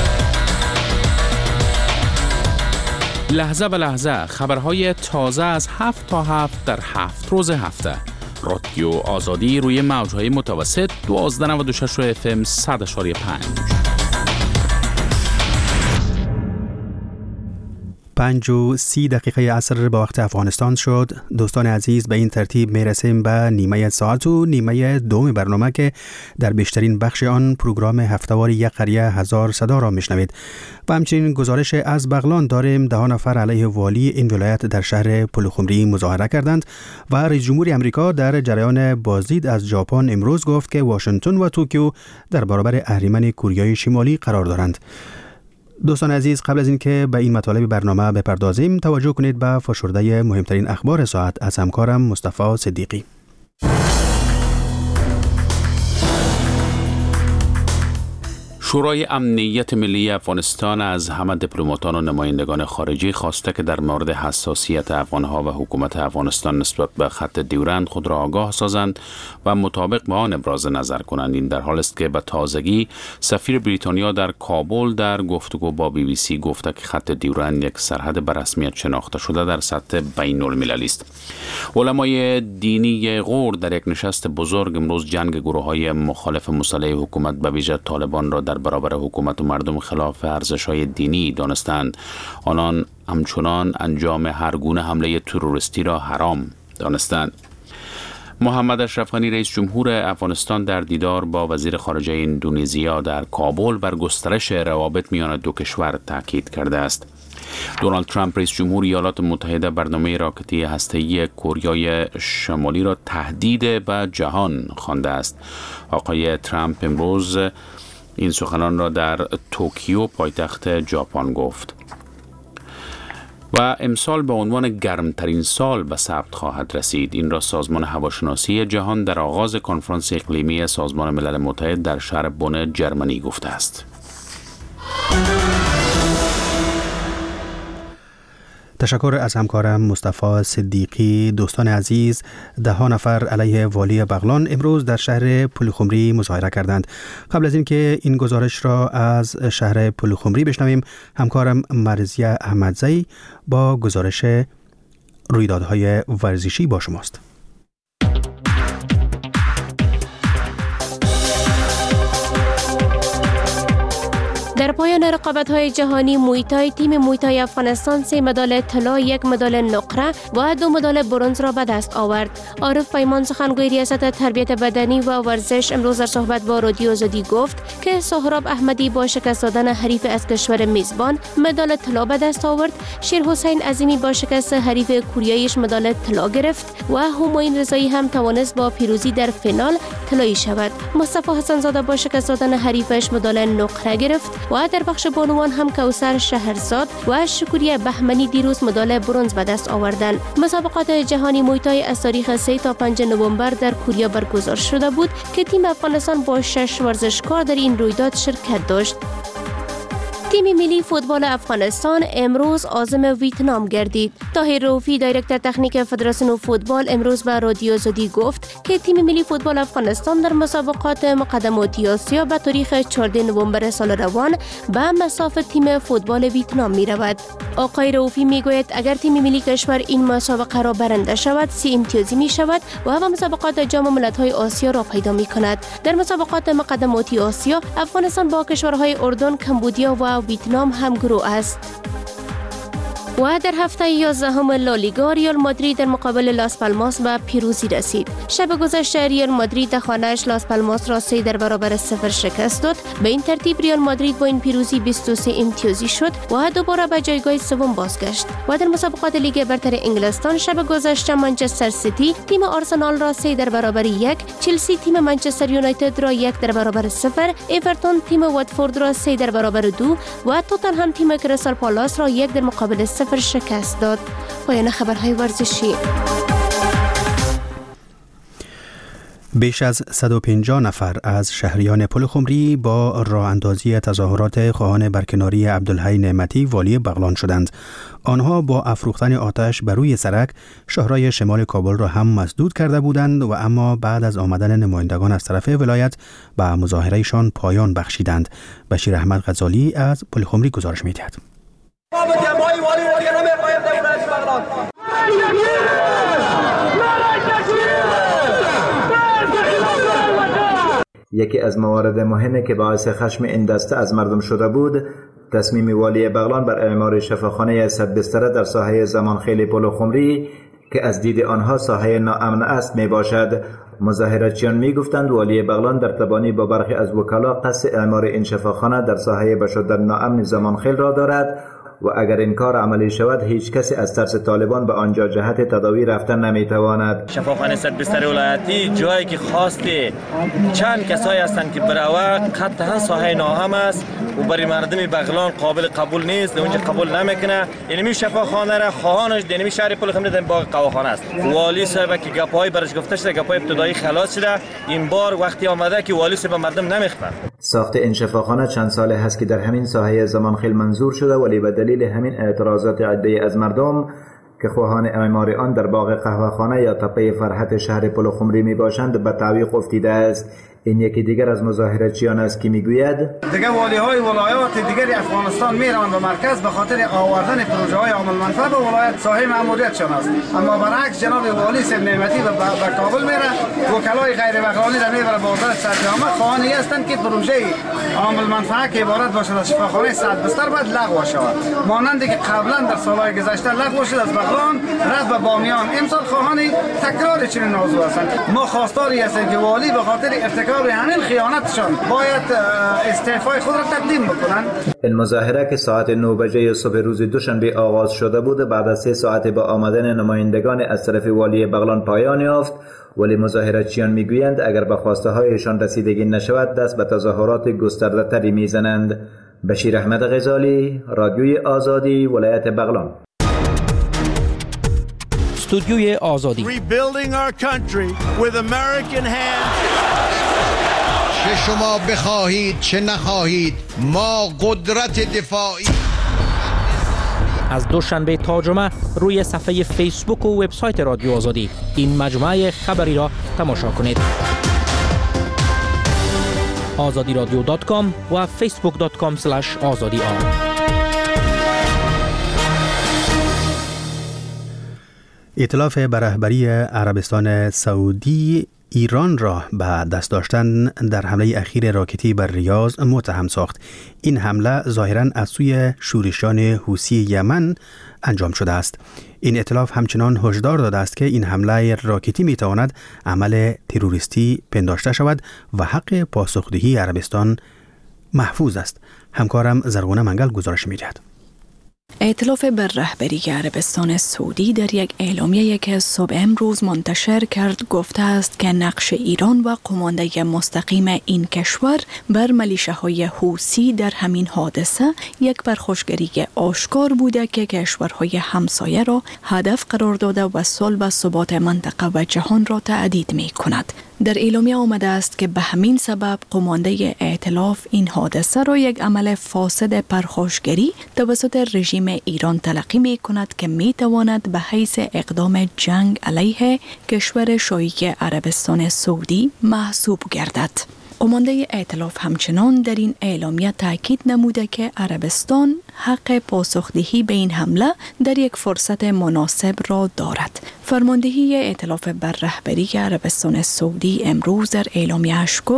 لحظه به لحظه خبرهای تازه از 7 تا 7 در 7 روز هفته. رادیو آزادی روی موجهای متوسط 1296 FM 100.5. 5:30 عصر با وقت افغانستان شد. دوستان عزیز، به این ترتیب می رسیم به نیمه ساعت و نیمه دوم برنامه که در بیشترین بخش آن پروگرام هفته‌وار یک قریه هزار صدا را میشنوید. و همچنین گزارش از بغلان داریم. 10 نفر علیه والی این ولایت در شهر پلخمری مظاهره کردند و رئیس جمهور آمریکا در جریان بازدید از ژاپن امروز گفت که واشنگتن و توکیو در برابر اهریمن کوریای شمالی قرار دارند. دوستان عزیز، قبل از اینکه به این مطالب برنامه بپردازیم توجه کنید به فشرده مهمترین اخبار ساعت از همکارم مصطفی صدیقی. شورای امنیت ملی افغانستان از همه دیپلماتان و نمایندگان خارجی خواسته که در مورد حساسیت افغانها و حکومت افغانستان نسبت به خط دیورند خود را آگاه سازند و مطابق با آن ابراز نظر کنند. این در حال است که به تازگی سفیر بریتانیا در کابل در گفتگو با BBC گفته که خط دیورند یک سرحد به رسمیت شناخته شده در سطح بین المللی است. علمای دینی غور در یک نشست بزرگ امروز جنگ گروه‌های مخالف مسلح حکومت به ویژه طالبان را در برابر حکومت و مردم خلاف ارزش‌های دینی دانستند. آنان همچنان انجام هر گونه حمله تروریستی را حرام دانستند. محمد اشرف غنی رئیس جمهور افغانستان در دیدار با وزیر خارجه اندونزیا در کابل بر گسترش روابط میان دو کشور تاکید کرده است. دونالد ترامپ رئیس جمهور ایالات متحده برنامه راکتی هسته‌ای کوریای شمالی را تهدید به جهان خوانده است. آقای ترامپ امروز این سخنان را در توکیو پایتخت ژاپن گفت و امسال به عنوان گرمترین سال به ثبت خواهد رسید. این را سازمان هواشناسی جهان در آغاز کنفرانس اقلیمی سازمان ملل متحد در شهر بن جرمنی گفته است. تشکر از همکارم مصطفی صدیقی. دوستان عزیز، 10 نفر علیه والی بغلان امروز در شهر پلخمری مظاهره کردند. قبل از اینکه این گزارش را از شهر پلخمری بشنویم، همکارم مرزیه احمدزی با گزارش رویدادهای ورزشی با شماست. در پایان رقابت‌های جهانی مویتای تیم مویتای افغانستان 3 مدال طلا، 1 مدال نقره و 2 مدال برنز را به دست آورد. عارف پیمان سخنگوی ریاست تربیت بدنی و ورزش امروز در صحبت با رادیو آزادی گفت که سهراب احمدی با شکست دادن حریف از کشور میزبان مدال طلا به دست آورد. شیر حسین عظیمی با شکست حریف کوریاییش مدال طلا گرفت و همایون رضایی هم توانست با پیروزی در فینال طلایی شود. مصطفی حسن زاده با شکست دادن حریفش مدال نقره گرفت و در بخش بانوان هم کوثر شهرزاد و شکوری بهمنی دیروز مدال برنز به دست آوردند. مسابقات جهانی مویتای از تاریخ 3 تا 5 نوامبر در کوریا برگزار شده بود که تیم افغانستان با 6 ورزشکار در این رویداد شرکت داشت. تیم ملی فوتبال افغانستان امروز عازم ویتنام گردید. طاهر رؤوفی دایرکتور تکنیک فدراسیون فوتبال امروز به رادیو آزادی گفت که تیم ملی فوتبال افغانستان در مسابقات مقدماتی آسیا به تاریخ 14 نوامبر سال روان به مصاف تیم فوتبال ویتنام می رود. آقای رؤوفی می گوید اگر تیم ملی کشور این مسابقه را برنده شود 3 امتیازی می شود و به مسابقات جام ملت‌های آسیا را پیدا می کند. در مسابقات مقدماتی آسیا افغانستان با کشورهای اردن، کمبودیا و ویتنام هم گروه است. و در هفته 11 لالیگا ریال مادرید در مقابل لاس پالماس به پیروزی رسید. شب گذشته ریال مادرید در خانه‌اش لاس پالماس را 3-0 شکست داد. به این ترتیب ریال مادرید با این پیروزی 23 امتیازی شد و دوباره به جایگاه سوم بازگشت. و در مسابقات لیگ برتر انگلستان شب گذشته منچستر سیتی تیم آرسنال را 3-1، چلسی تیم منچستر یونایتد را 1-0، اورتون تیم واتفورد را 3-2 و توتنهام تیم کریستال پالاس را 1-0 شکست داد. پایان خبرهای ورزشی. بیش از 150 نفر از شهریان پل خمری با راه اندازی تظاهرات خواهان برکناری عبدالحی نعمتی والی بغلان شدند. آنها با افروختن آتش بر روی سرک شهرهای شمال کابل را هم مسدود کرده بودند و اما بعد از آمدن نمایندگان از طرف ولایت به مظاهرهشان پایان بخشیدند. بشیر احمد غزالی از پل خمری گزارش می‌دهد. یکی از موارد مهمی که باعث خشم این دسته از مردم شده بود، تصمیم والی بغلان بر اعمار شفاخانه 100 بستره در ساحه زمانخیل پل خمری که از دید آنها ساحه ناامن است می باشد. مظاهراتچیان می گفتند والی بغلان در تبانی با برخی از وکلا قصد اعمار این شفاخانه در ساحه بشدر ناامن زمانخیل را دارد و اگر این کار عملی شود هیچ کسی از ترس طالبان به آنجا جهت تداوی رفتن نمیتواند. شفاخانه 100 بستر ولایتی جایی که خواسته چند کسایی هستند که برای قطعا ساحه ناامن است و برای مردم بغلان قابل قبول نیست، اونجا قبول نمیکنه. اینمی شفاخانه را خواهانش دینمی شهر پل خمری در باغ قواخانه است. والی صاحب که گپای برش گفته شده، گپای ابتدایی خلاص شده، این بار وقتی آمده که والی صاحب مردم نمیخواد. ساخت این شفاخانه چند ساله هست که در همین ساحه زمانخیل منظور شده، ولی به دلیل همین اعتراضات عده‌ای از مردم که خواهان اعمار آن در باغ قهوه‌خانه یا تپه فرحت شهر پل خمری می باشند به تعویق افتیده است. این یکی دیگر از مظاهراتچیان است که میگوید دیگه والی‌های ولایات دیگر افغانستان میروند به مرکز به خاطر آوردن پروژه‌های عامل منفعه به ولایت ساحه مأموریتشان است، اما برعکس جناب والی صاحب نعمتی به کابل میره، وکلای غیر بغلانی را میبره به وزارت صحت خواهانی هستند که پروژه عامل منفعه که عبارت باشد از شفاخانه 100 بستر باید لغو شود، مانندی که قبلا در سالهای گذشته لغو شد از بغلان رفت به بامیان. امسال خواهانی تکرار چنین موضوع هستند. ما خواستاری هستیم که والی به خاطر ارتکاب همین خیانتشان باید استعفای خود را تقدیم بکنند. این مظاهره که ساعت 9 بجه صبح روز دوشنبه آغاز شده بود بعد از 3 ساعت با آمدن نمایندگان از طرف والی بغلان پایان یافت، ولی مظاهراتچیان میگویند اگر به خواسته هایشان رسیدگی نشود دست به تظاهرات گسترده تری میزنند. بشیر احمد غزالی، رادیوی آزادی، ولایت بغلان. استودیوی آزادی. Rebuilding our country with American hands. چه شما بخواهید چه نخواهید ما قدرت دفاعی. از دوشنبه تا جمعه روی صفحه فیسبوک و وبسایت رادیو آزادی این مجموعه خبری را تماشا کنید. azadiradio.com و facebook.com/azadi. ائتلاف به رهبری عربستان سعودی ایران را به دست داشتن در حمله اخیر راکتی بر ریاض متهم ساخت. این حمله ظاهراً از سوی شورشیان حوثی یمن انجام شده است. این ائتلاف همچنان هشدار داده است که این حمله راکتی میتواند عمل تروریستی پنداشته شود و حق پاسخدهی عربستان محفوظ است. همکارم زرغونه منگل گزارش می‌دهد. ائتلاف بر رهبری عربستان سعودی در یک اعلامیه که صبح امروز منتشر کرد گفته است که نقش ایران و قمانده مستقیم این کشور بر ملیشه‌های حوثی در همین حادثه یک پرخاشگری آشکار بوده که کشورهای همسایه را هدف قرار داده و صلح و ثبات منطقه و جهان را تهدید می‌کند. در اعلامیه آمده است که به همین سبب قمانده ائتلاف این حادثه را یک عمل فاسد پرخاشگری توسط رژیم ایران تلقی می کند که می تواند به حیث اقدام جنگ علیه کشور شایعه عربستان سعودی محسوب گردد. قمانده ائتلاف همچنان در این اعلامیه تاکید نموده که عربستان حق پاسخدهی به این حمله در یک فرصت مناسب را دارد. فرماندهی ائتلاف بر رهبری عربستان سعودی امروز در اعلامیه‌اش گفت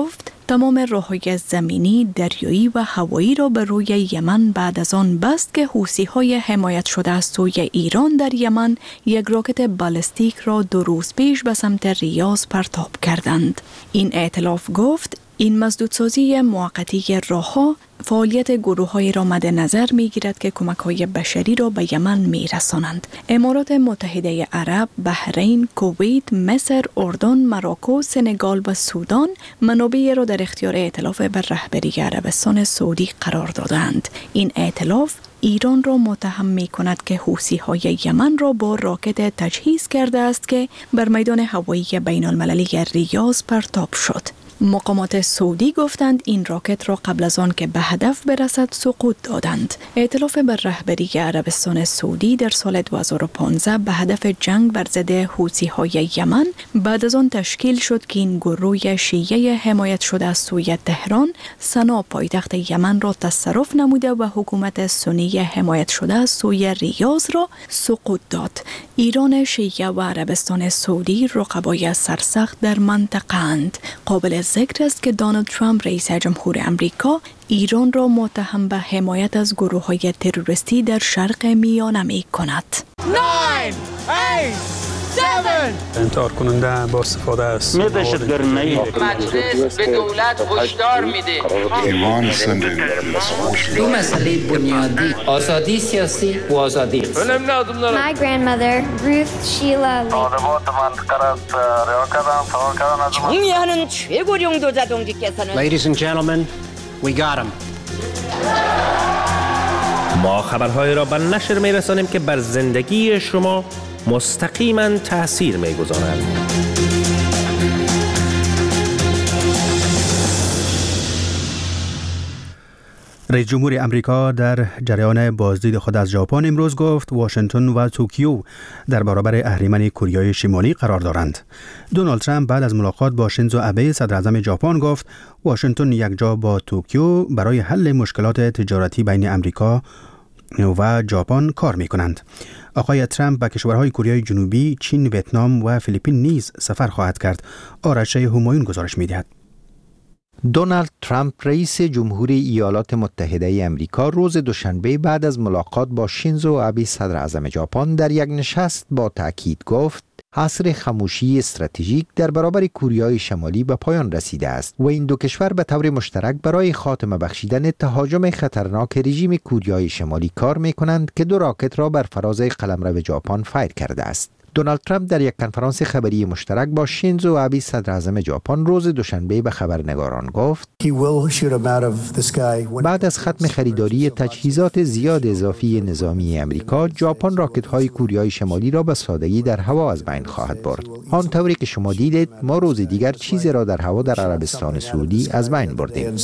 تمام راههای زمینی، دریایی و هوایی را به روی یمن بعد از آن بست که حوثی‌های حمایت شده از سوی ایران در یمن یک راکت بالستیک را 2 روز پیش به سمت ریاض پرتاب کردند. این ائتلاف گفت این مسدودسازی موقتی راه‌ها فعالیت گروه‌های را مد نظر می‌گیرد که کمک‌های بشری را به یمن می‌رسانند. امارات متحده عرب، بحرین، کویت، مصر، اردن، مراکو، سنگال و سودان منابع را در اختیار ائتلاف بر رهبری عربستان سعودی قرار دادند. این ائتلاف ایران را متهم می‌کند که حوثی‌های یمن را با راکت تجهیز کرده است که بر میدان هوایی بین‌المللی ریاض پرتاب شد. مقامات سعودی گفتند این راکت را قبل از آن که به هدف برسد سقوط دادند. ائتلاف بر رهبری عربستان سعودی در سال 2015 به هدف جنگ بر ضد حوثی‌های یمن بعد از آن تشکیل شد که این گروه شیعه حمایت شده از سوی تهران سنا پایتخت یمن را تصرف نموده و حکومت سنی حمایت شده از سوی ریاض را سقوط داد. ایران شیعه و عربستان سعودی رقبای سرسخت در منطقه اند. قابل ذکر است که دونالد ترامپ رئیس جمهور امریکا ایران را متهم به حمایت از گروه‌های تروریستی در شرق میانه می‌کند. 9 8 7 انتحار کننده با استفاده از دهشتگردی مجلس به دولت هشدار میده. دو مسئله بنیادی، آزادی سیاسی و آزادی اقتصادی. My grandmother, Ruth Sheila Lee. 정의하는 최고령 도자동지께서는 Ladies and gentlemen, we got him. ما خبرهای را به نشر می‌رسانیم که بر زندگی شما مستقیما تأثیر می‌گذارند. رئیس جمهور امریکا در جریان بازدید خود از ژاپن امروز گفت واشنگتن و توکیو در برابر اهریمن کره شمالی قرار دارند. دونالد ترامپ بعد از ملاقات با شینزو آبه صدر اعظم ژاپن گفت واشنگتن یکجا با توکیو برای حل مشکلات تجارتی بین امریکا و ژاپن کار می‌کنند. آقای ترامپ به کشورهای کره جنوبی، چین، ویتنام و فیلیپین نیز سفر خواهد کرد. آرش همایون گزارش می‌دهد. دونالد ترامپ رئیس جمهور ایالات متحده آمریکا روز دوشنبه بعد از ملاقات با شینزو آبه صدر اعظم ژاپن در یک نشست با تأکید گفت عصر خاموشی استراتژیک در برابر کره شمالی به پایان رسیده است و این دو کشور به طور مشترک برای خاتمه بخشیدن تهاجم خطرناک رژیم کره شمالی کار می‌کنند که 2 راکت را بر فراز قلمرو ژاپن فایر کرده است. دونالد ترامپ در یک کنفرانس خبری مشترک با شینزو آبه صدر اعظم ژاپن روز دوشنبه به خبرنگاران گفت بعد از ختم خریداری تجهیزات زیاد اضافی نظامی امریکا، ژاپن راکت‌های کره شمالی را به سادگی در هوا از بین خواهد برد. آنطوری که شما دیدید، ما روز دیگر چیزی را در هوا در عربستان سعودی از بین بردیم.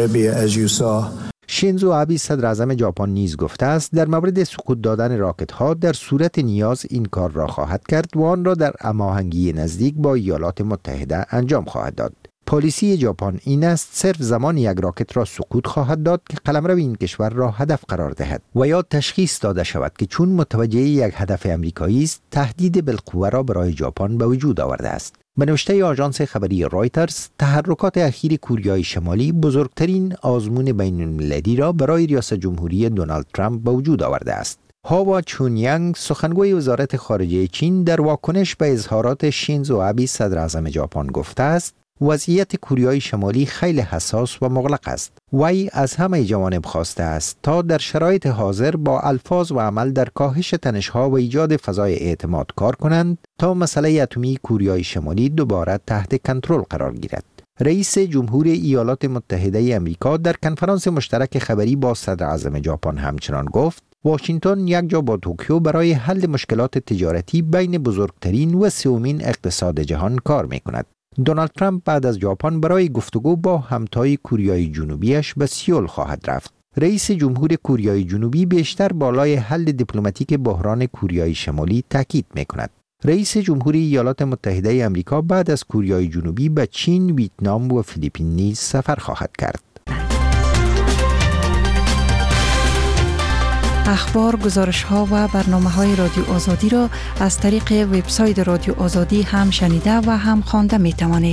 شینزو آبه صدر اعظم ژاپن نیز گفته است در مورد سقوط دادن راکت ها در صورت نیاز این کار را خواهد کرد و آن را در هماهنگی نزدیک با ایالات متحده انجام خواهد داد. پالیسی ژاپن این است صرف زمان یک راکت را سقوط خواهد داد که قلمرو این کشور را هدف قرار دهد و یا تشخیص داده شود که چون متوجه یک هدف آمریکایی است تهدید بالقوه را برای ژاپن به وجود آورده است. به نوشته آژانس خبری رایترز، تحرکات اخیر کره شمالی بزرگترین آزمون بین‌المللی را برای ریاست جمهوری دونالد ترامپ به وجود آورده است. هاوا چونیانگ، سخنگوی وزارت خارجه چین، در واکنش به اظهارات شینزو آبه صدر اعظم ژاپن گفته است وضعیت کره شمالی خیلی حساس و مغلق است. وی از همه جوانب خواسته است تا در شرایط حاضر با الفاظ و عمل در کاهش تنش‌ها و ایجاد فضای اعتماد کار کنند تا مسئله اتمی کره شمالی دوباره تحت کنترل قرار گیرد. رئیس جمهور ایالات متحده آمریکا در کنفرانس مشترک خبری با صدر اعظم ژاپن همچنان گفت واشنگتن یکجا با توکیو برای حل مشکلات تجارتی بین بزرگترین و سومین اقتصاد جهان کار می‌کند. دونالد ترامپ بعد از ژاپن برای گفتگو با همتای کره جنوبیش به سئول خواهد رفت. رئیس جمهور کره جنوبی بیشتر بالای حل دیپلماتیک بحران کره شمالی تاکید می‌کند. رئیس جمهور ایالات متحده آمریکا بعد از کره جنوبی به چین، ویتنام و فیلیپین نیز سفر خواهد کرد. اخبار، گزارش‌ها و برنامه‌های رادیو آزادی را از طریق وبسایت رادیو آزادی هم شنیده و هم خوانده می‌توانید.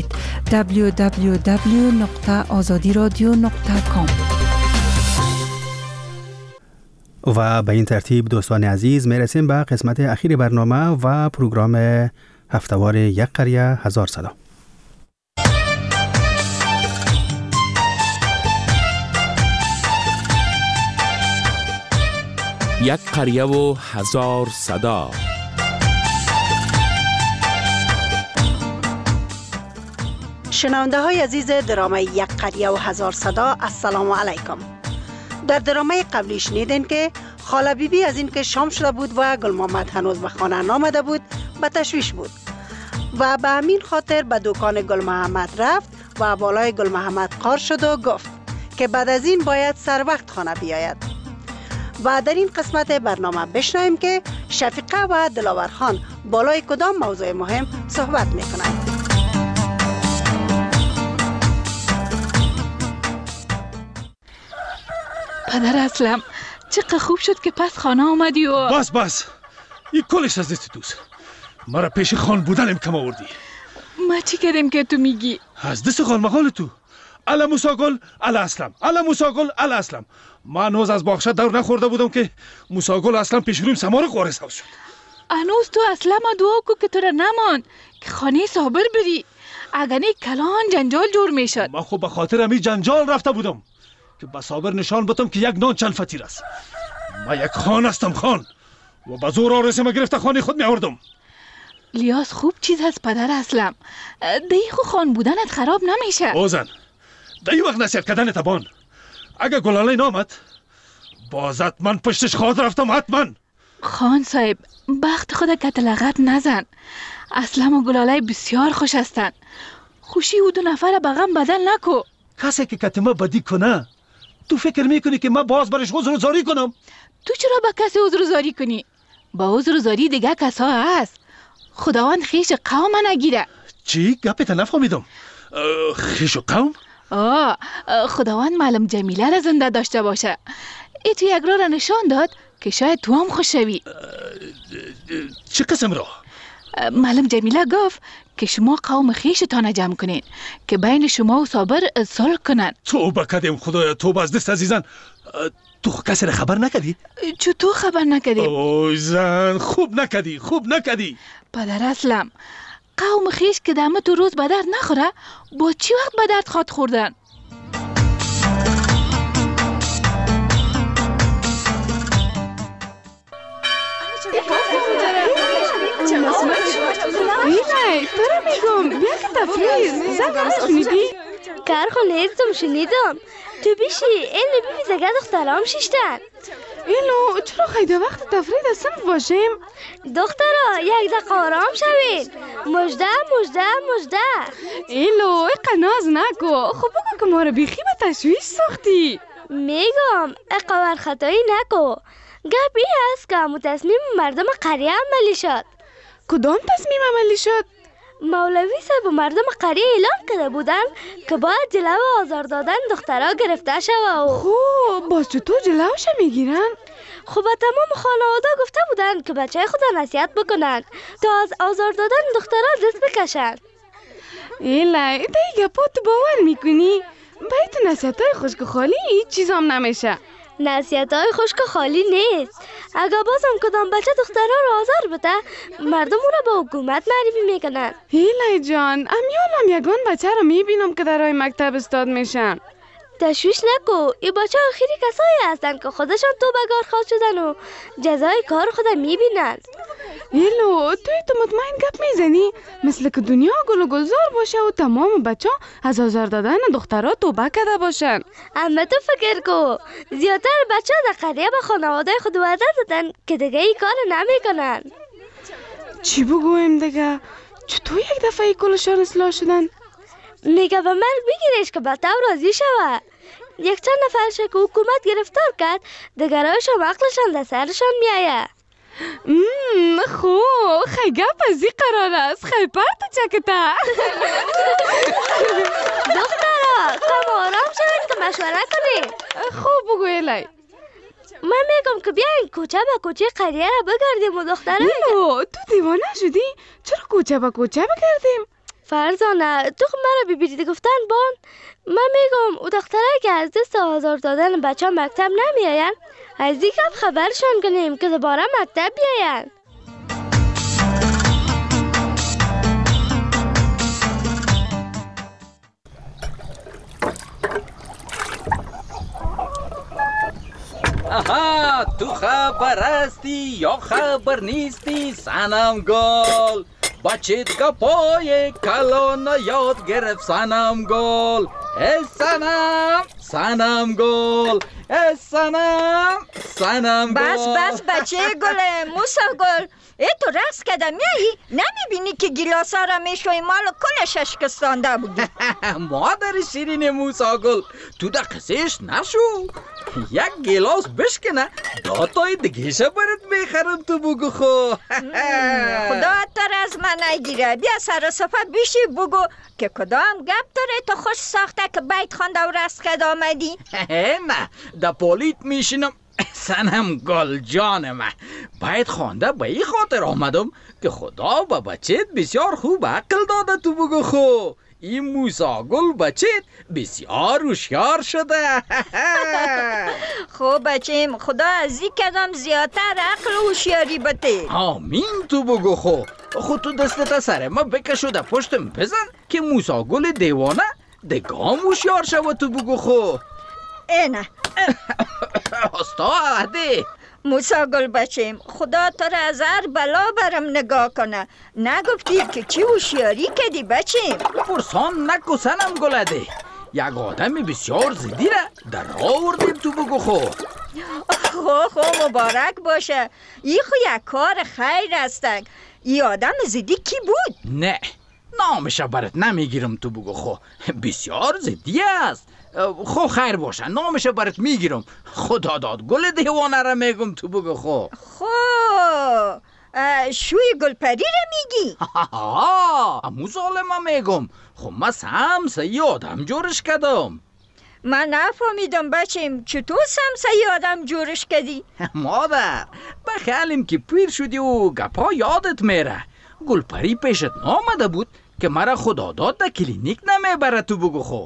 www.azadiradio.com. و به این ترتیب دوستان عزیز میرسیم به قسمت اخیر برنامه و پروگرام هفتهوار یک قریه هزار صدا. یک قریه و هزار صدا. شنونده های عزیز درامه یک قریه و هزار صدا، السلام علیکم. در درامه قبلی شنیدین که خاله بیبی از این که شام شده بود و گل محمد هنوز به خانه نامده بود به تشویش بود و به همین خاطر به دکان گل محمد رفت و بالای گل محمد قار شد و گفت که بعد از این باید سر وقت خانه بیاید. و در این قسمت برنامه بشنویم که شفیقه و دلاور خان بالای کدام موضوع مهم صحبت میکنند. پدر اسلم، چقدر خوب شد که پس خانه آمدی و بس این کلش از دست دوست. مرا پیش خان بودنم کم آوردی. ما چی کردیم که تو میگی؟ از دست خان مقال تو. الا موساگل الا اسلم، الا موساگل الا اسلم. من هنوز از باغچه دور نخورده بودم که موساگل اصلا پیش رویم سمار قاره سوز شد. هنوز تو اسلم دعا کو که تو را نمان که خانه صابر بری، اگر نه کلان جنجال جور میشد. من خب به خاطر همین جنجال رفته بودم که به صابر نشان بدم که یک نان چند فطیر است. من یک خان هستم، خان، و به زور آرزم گرفته خانه خود می آوردم. لیاس خوب چیز هست پدر اسلم، دی خو خان بودنت خراب نمیشه. اوزن دی وقت نصیحت کردن تبان. اگه گلاله نامد بازت من پشتش خواهد رفتم حتما. خان صاحب، بخت خود کتلغت نزن. اسلم و گلاله بسیار خوش هستن. خوشی او دو نفر به غم بدل نکو. کسی که کتما بدی کنه تو فکر میکنی که من باز برش عذرزاری کنم؟ تو چرا به کسی عذرزاری کنی؟ با عذرزاری دیگه کسا هست. خداوند خیش قوم نگیره. چی؟ گپت نفهمیدم. خیش قوم؟ خداوند معلم جمیله را زنده داشته باشه. ای تو یک را نشان داد که شاید تو هم خوش شوی. چه قسم را؟ معلم جمیله گفت که شما قوم خیشتان جمع کنین که بین شما و صابر صلح کنن. توبه کردیم خدایا، توبه از دست عزیزان. تو کسی را خبر نکردی؟ چطور خبر نکردی؟ اوی زن، خوب نکردی. پدر اسلم، قوم خیش که دمه تو روز به درد نخوره با چی وقت به درد خواد خوردن؟ اینای تو را میگم بیا که تفریز زن نشنیدی؟ کارخون نیستم شنیدم. تو بیشی اینو بیبی زگه دخترام شیشتن. اینو چرا خیده وقت تفرید از صنف باشیم؟ دخترها یک دقیقه آرام شوین. مجده. اینو قناز نکو. خب بگو که ما را بیخی به تشویش ساختی. میگم اقوار خطایی نکو. گپی هست که همو تصمیم مردم قریه عملی شد. کدام تصمیم عملی شد؟ مولوی صاحب مردم قریه اعلام کرده بودن که باید جلو آزار دادن دخترها گرفته شود. خوب باز چطور جلوش میگیرن؟ خب تمام خانواده گفته بودن که بچه خود نصیحت بکنن تا از آزار دادن دخترها دست بکشن. ایلای دیگه پات باور میکنی؟ باید تو نصیحت های خشک خالی هیچ چیز هم نمیشه. نصیحت های خشک خالی نیست. اگه بازم کدام بچه دخترها رو آزار بده مردم او را به حکومت معرفی میکنن. هیلای جان، امیالم یگان بچه رو میبینم که در های مکتب استاد میشن. تشویش نکو، این بچه آخری کسایی هستن که خودشان توبه‌گار خواهد شدن و جزای کار خود میبینن. هیلو تو مطمئن گپ میزنی؟ مثل که دنیا گل و گلزار باشه و تمام بچه از آزار دادن دخترها توبه کرده باشن. اما تو فکر کو زیادتر بچه در قریه به خانواده خود وعده دادن که دیگه این کار نمیکنن. چی بگویم دیگه؟ چطور یک دفعه کلشان اصلاح شدن؟ میگه به مرگ بگیرش که بطور راضی شوه. یک چند نفرش که حکومت گرفتار کرد دگرهایش هم عقلشان در سرشان میایه. خو خیلی گپ از این قرار است. خیلی پرت چکته. دخترها کم آرام شوید که مشوره کنید. خوب بگو ایلای. من میگم که بیاین کوچه به کوچه قریه را بگردیم و دختره نیلو تو دیوانه شدی؟ چرا کوچه به کوچه بگردیم؟ فرزانه تو مرا بیبیدی گفتن بان. من میگم او دختره که از دست آزار دادن بچه ها مکتب نمیاین، از دیگه خبرشان کنیم که دوباره مکتب بیاین. آها تو خبر هستی یا خبر نیستی صنم گل؟ بچت گپای کلان یاد گرفت صنم گل. ای صنم گل، ای صنم گل. بس بچه گل موسی گل، ای تو رقص کده میایی؟ نمیبینی که گیلاسا را میشوی مال کلش اشکستانده بودی؟ مادر شیرین موسی گل تو دا قصهش نشو. یک گیلاس بشکنه داتای دیگهشه برات میخرم تو بگو خو. خدا تر از من نگیره. بیا سر صفحه بیشی بگو که کدام گپ داره تو خوش ساخته که بیت خونده و رقص کده آمدی؟ نه دا پولیت میشینم صنم گل جان من. بیت خونده به این خاطر آمدم که خدا به بچت بسیار خوب عقل داده تو بگو خو. این موسی گل بچت بسیار هوشیار شده. خب بچیم خدا از این کدام زیادتر عقل و هوشیاری بده. آمین تو بگو خود تو دستت سر ما بکشو پشتم بزن که موسی گل دیوانه دگام هوشیار شود تو بگو خو. اینه استاده موسی گل بچیم خدا تو را از هر بلا برم نگاه کنه. نگفتی که چی هوشیاری کردی بچیم؟ پرسان نکو صنم گلده. یک آدم بسیار زدی را در راه آوردیم تو بگو خو. مبارک باشه. این خو یک کار خیر هستن. این آدم زدی کی بود؟ نه نامش برات نمیگیرم تو بگو خو. بسیار زدی است. خو خیر باشه نامش برات میگیرم. خدا داد گل دیوانه را میگم تو بگو خو. شوی گلپری را میگی؟ امو ظالمه میگم. خب من سمسه آدم جورش کردم. من نفهمیدم بچیم چطور سمسه آدم جورش کردی؟ مادر بخیالیم که پیر شدی و گپا یادت میره. گلپری پیشت نامده بود که مرا خدا داد در کلینیک نمیبره تو بگو خو.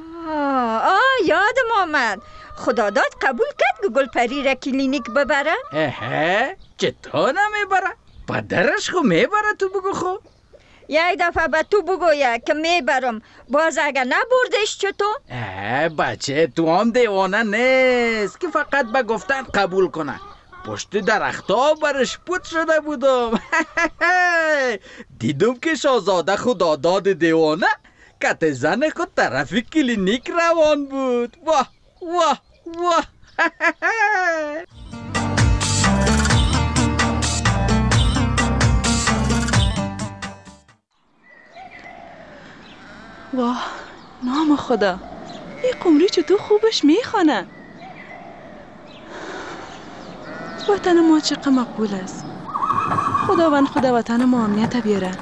یادم آمد. خدا داد قبول کرد که گلپری را کلینیک ببره؟ چطور نمیبره؟ پدرش خو میبره تو بگو خو. یک دفعه به تو بگویه که میبرم باز اگر نبردش چطور؟ بچه تو هم دیوانه نیست که فقط به گفتن قبول کنه. پشت درختا برش پوت شده بودم. دیدم که شاهزاده خدا داد دیوانه کت زن خود طرف کلینیک روان بود. واه واه واه. واه نام خدا، این قمری چطور خوبش میخوانه. وطن ما چقدر مقبول است. خداوند خدا وطن ما امنیت بیاره.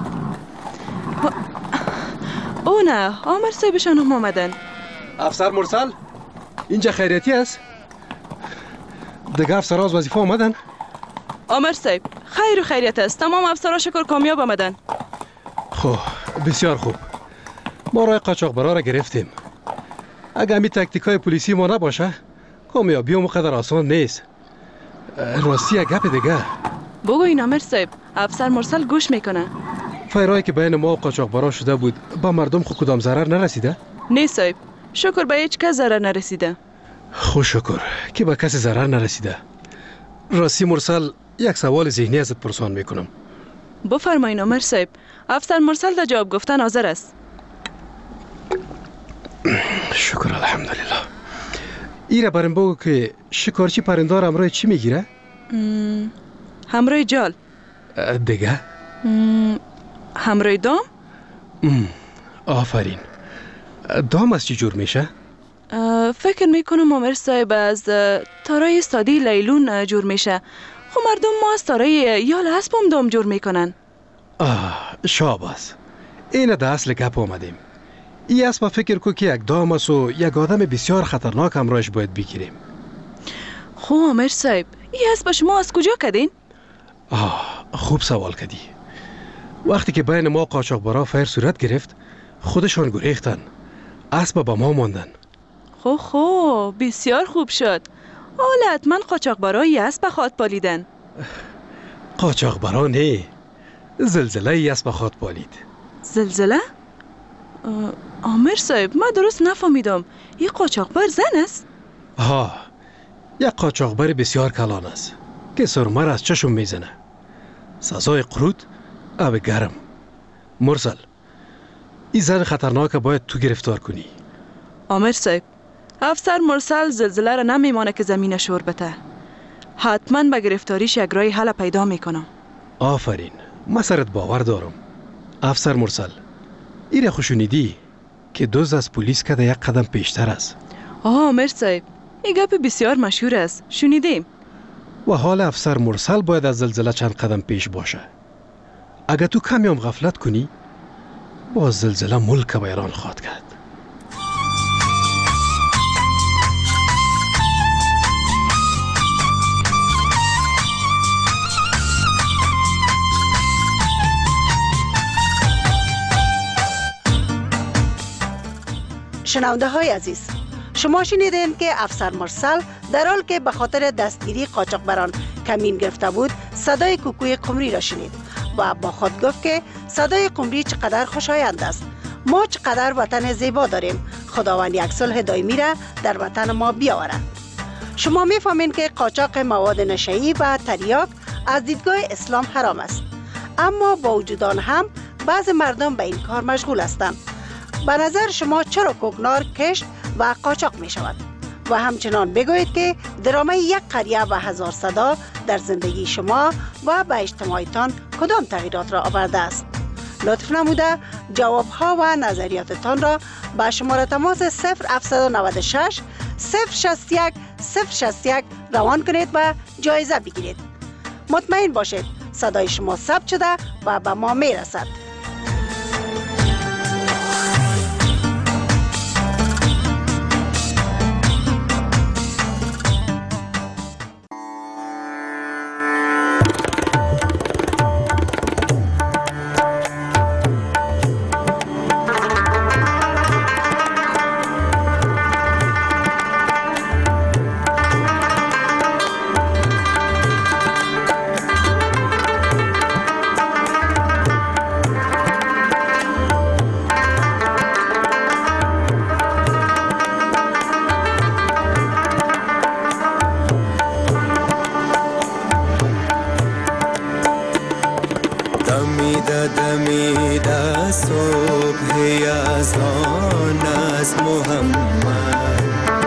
او نه آمر صاحبشان هم آمدن. افسر مرسل اینجا خیریتی است؟ دیگه افسر از وظیفه آمدن؟ آمر صاحب خیر و خیریت است. تمام افسرها شکر کامیاب آمدن. خب بسیار خوب. ما راه قاچاقبرا را گرفتیم. اگه همی تکتیکای پلیسی ما نباشه کامیابی اون قدر آسان نیست. راستی یک گپ دیگه بگو. این آمر صاحب افسر مرسل گوش میکنه. فیرایی که بین ما و قاچاقبرا شده بود با مردم خود کدام ضرر نرسیده؟ نه صاحب شکر به هیچ کس ضرر نرسیده. خوش شکر که به کسی ضرر نرسیده. راستی مرسل یک سوال ذهنی ازت پرسان میکنم. بفرمایین آمر صاحب. افسر مرسل در جواب گفتن حاضر است. شکر الحمدلله. ایره برم بگو که شکارچی پرندار همراه چی میگیره؟ همراه جال. دیگه؟ همراه دام؟ آفرین. دام از چی جور میشه؟ فکر میکنم آمر صاحب از تارای سادی لیلون جور میشه. خب مردم ما از تارای یال اسب هم دام جور میکنن. شاباس. اینه ده اصل گپ آمدیم. این اسب فکر کو که یک دام است و یک آدم بسیار خطرناک همراهش باید بگیریم. خو عامر صاحب این اسب شما از کجا کدین؟ خوب سوال کردی. وقتی که بین ما قاچاقبرا فیر صورت گرفت خودشان گریختن، اسب با ما ماندن. خو بسیار خوب شد. حالا حتما قاچاقبرای اسب خواهد پالیدن. قاچاقبرا نه، زلزله اسب خواهد پالید. زلزله؟ عامر صاحب ما درست نفهمیدم. این قاچاقبر زن است؟ یک قاچاقبر بسیار کلان است که سرمه را از چشم میزنه. سزای قرود آب گرم. مرسل، این زن خطرناک باید تو گرفتار کنی. عامر صاحب، افسر مرسل زلزله را نمیمانه که زمین شور بته. حتما به گرفتاریش یک راه حل پیدا میکنم. آفرین، من سرت باور دارم. افسر مرسل، این را خوشونیدی که دزد از پلیس کده یک قدم پیشتر است. عامر صاحب، این گپ بسیار مشهور است. شنیدیم. و حال افسر مرسل باید از زلزله چند قدم پیش باشه. اگر تو کمی هم غفلت کنی باز زلزله ملک ویران خواهد کرد. شنونده های عزیز، شما شنیدین که افسر مرسل در حال که به خاطر دستگیری قاچاقبران کمین گرفته بود صدای کوکوی قمری را شنید و با خود گفت که صدای قمری چقدر خوشایند است. ما چقدر وطن زیبا داریم. خداوند یک صلح دائمی را در وطن ما بیاورد. شما میفهمین که قاچاق مواد نشئی و تریاک از دیدگاه اسلام حرام است، اما با وجود آن هم بعض مردم به این کار مشغول هستند. به نظر شما چرا کوکنار کشت و قاچاق می شود؟ و همچنان بگویید که درامه یک قریه و هزار صدا در زندگی شما و به اجتماعیتان کدام تغییرات را آورده است؟ لطف نموده جوابها و نظریاتتان را به شماره تماس 0796 061 061 روان کنید و جایزه بگیرید. مطمئن باشید صدای شما ثبت شده و به ما می رسد. دمیده صبح یزدان از محمد،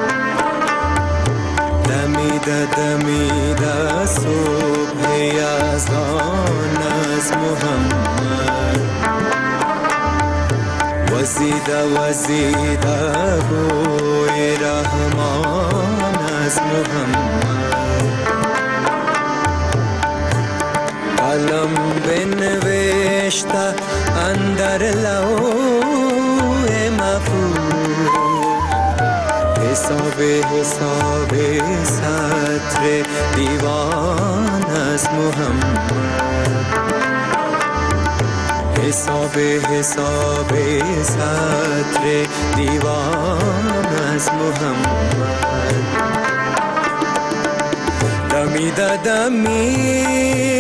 دمیده صبح یزدان از محمد، وزیده بوی رحمان از محمد، قلم بنوشته اندر لوح محفوظ، حساب سطر دیوان از محمد، حساب سطر دیوان از محمد، دمی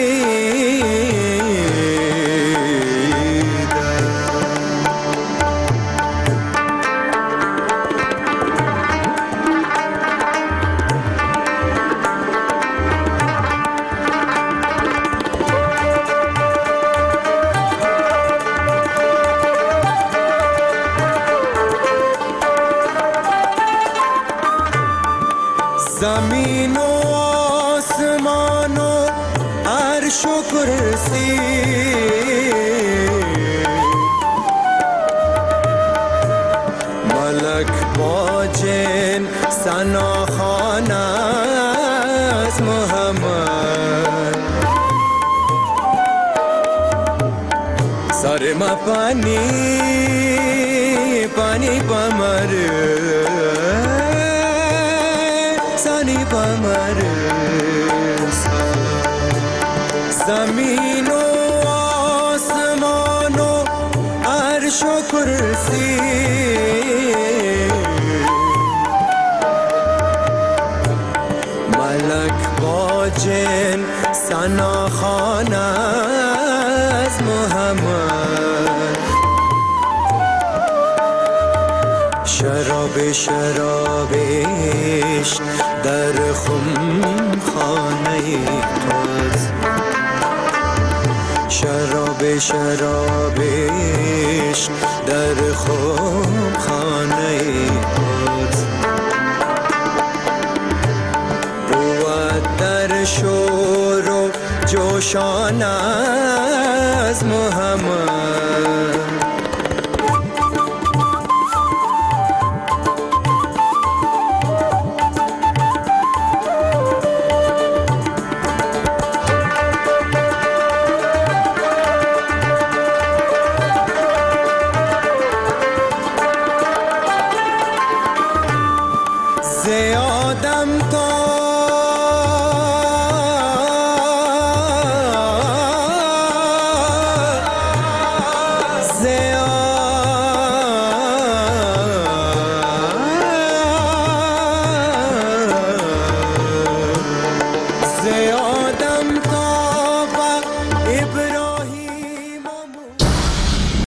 زمین و آسمان و عرش و کرسی، ملک با جن ثناخوان از محمد، سر ما پانی پمر سانی پمر زمین و آسمان و عرش و کرسی ملک با جن سناخوان از محمد شراب شرابش در خمخانه توست شراب شرابش در خمخانه توست بود در شور و جوشان از محمد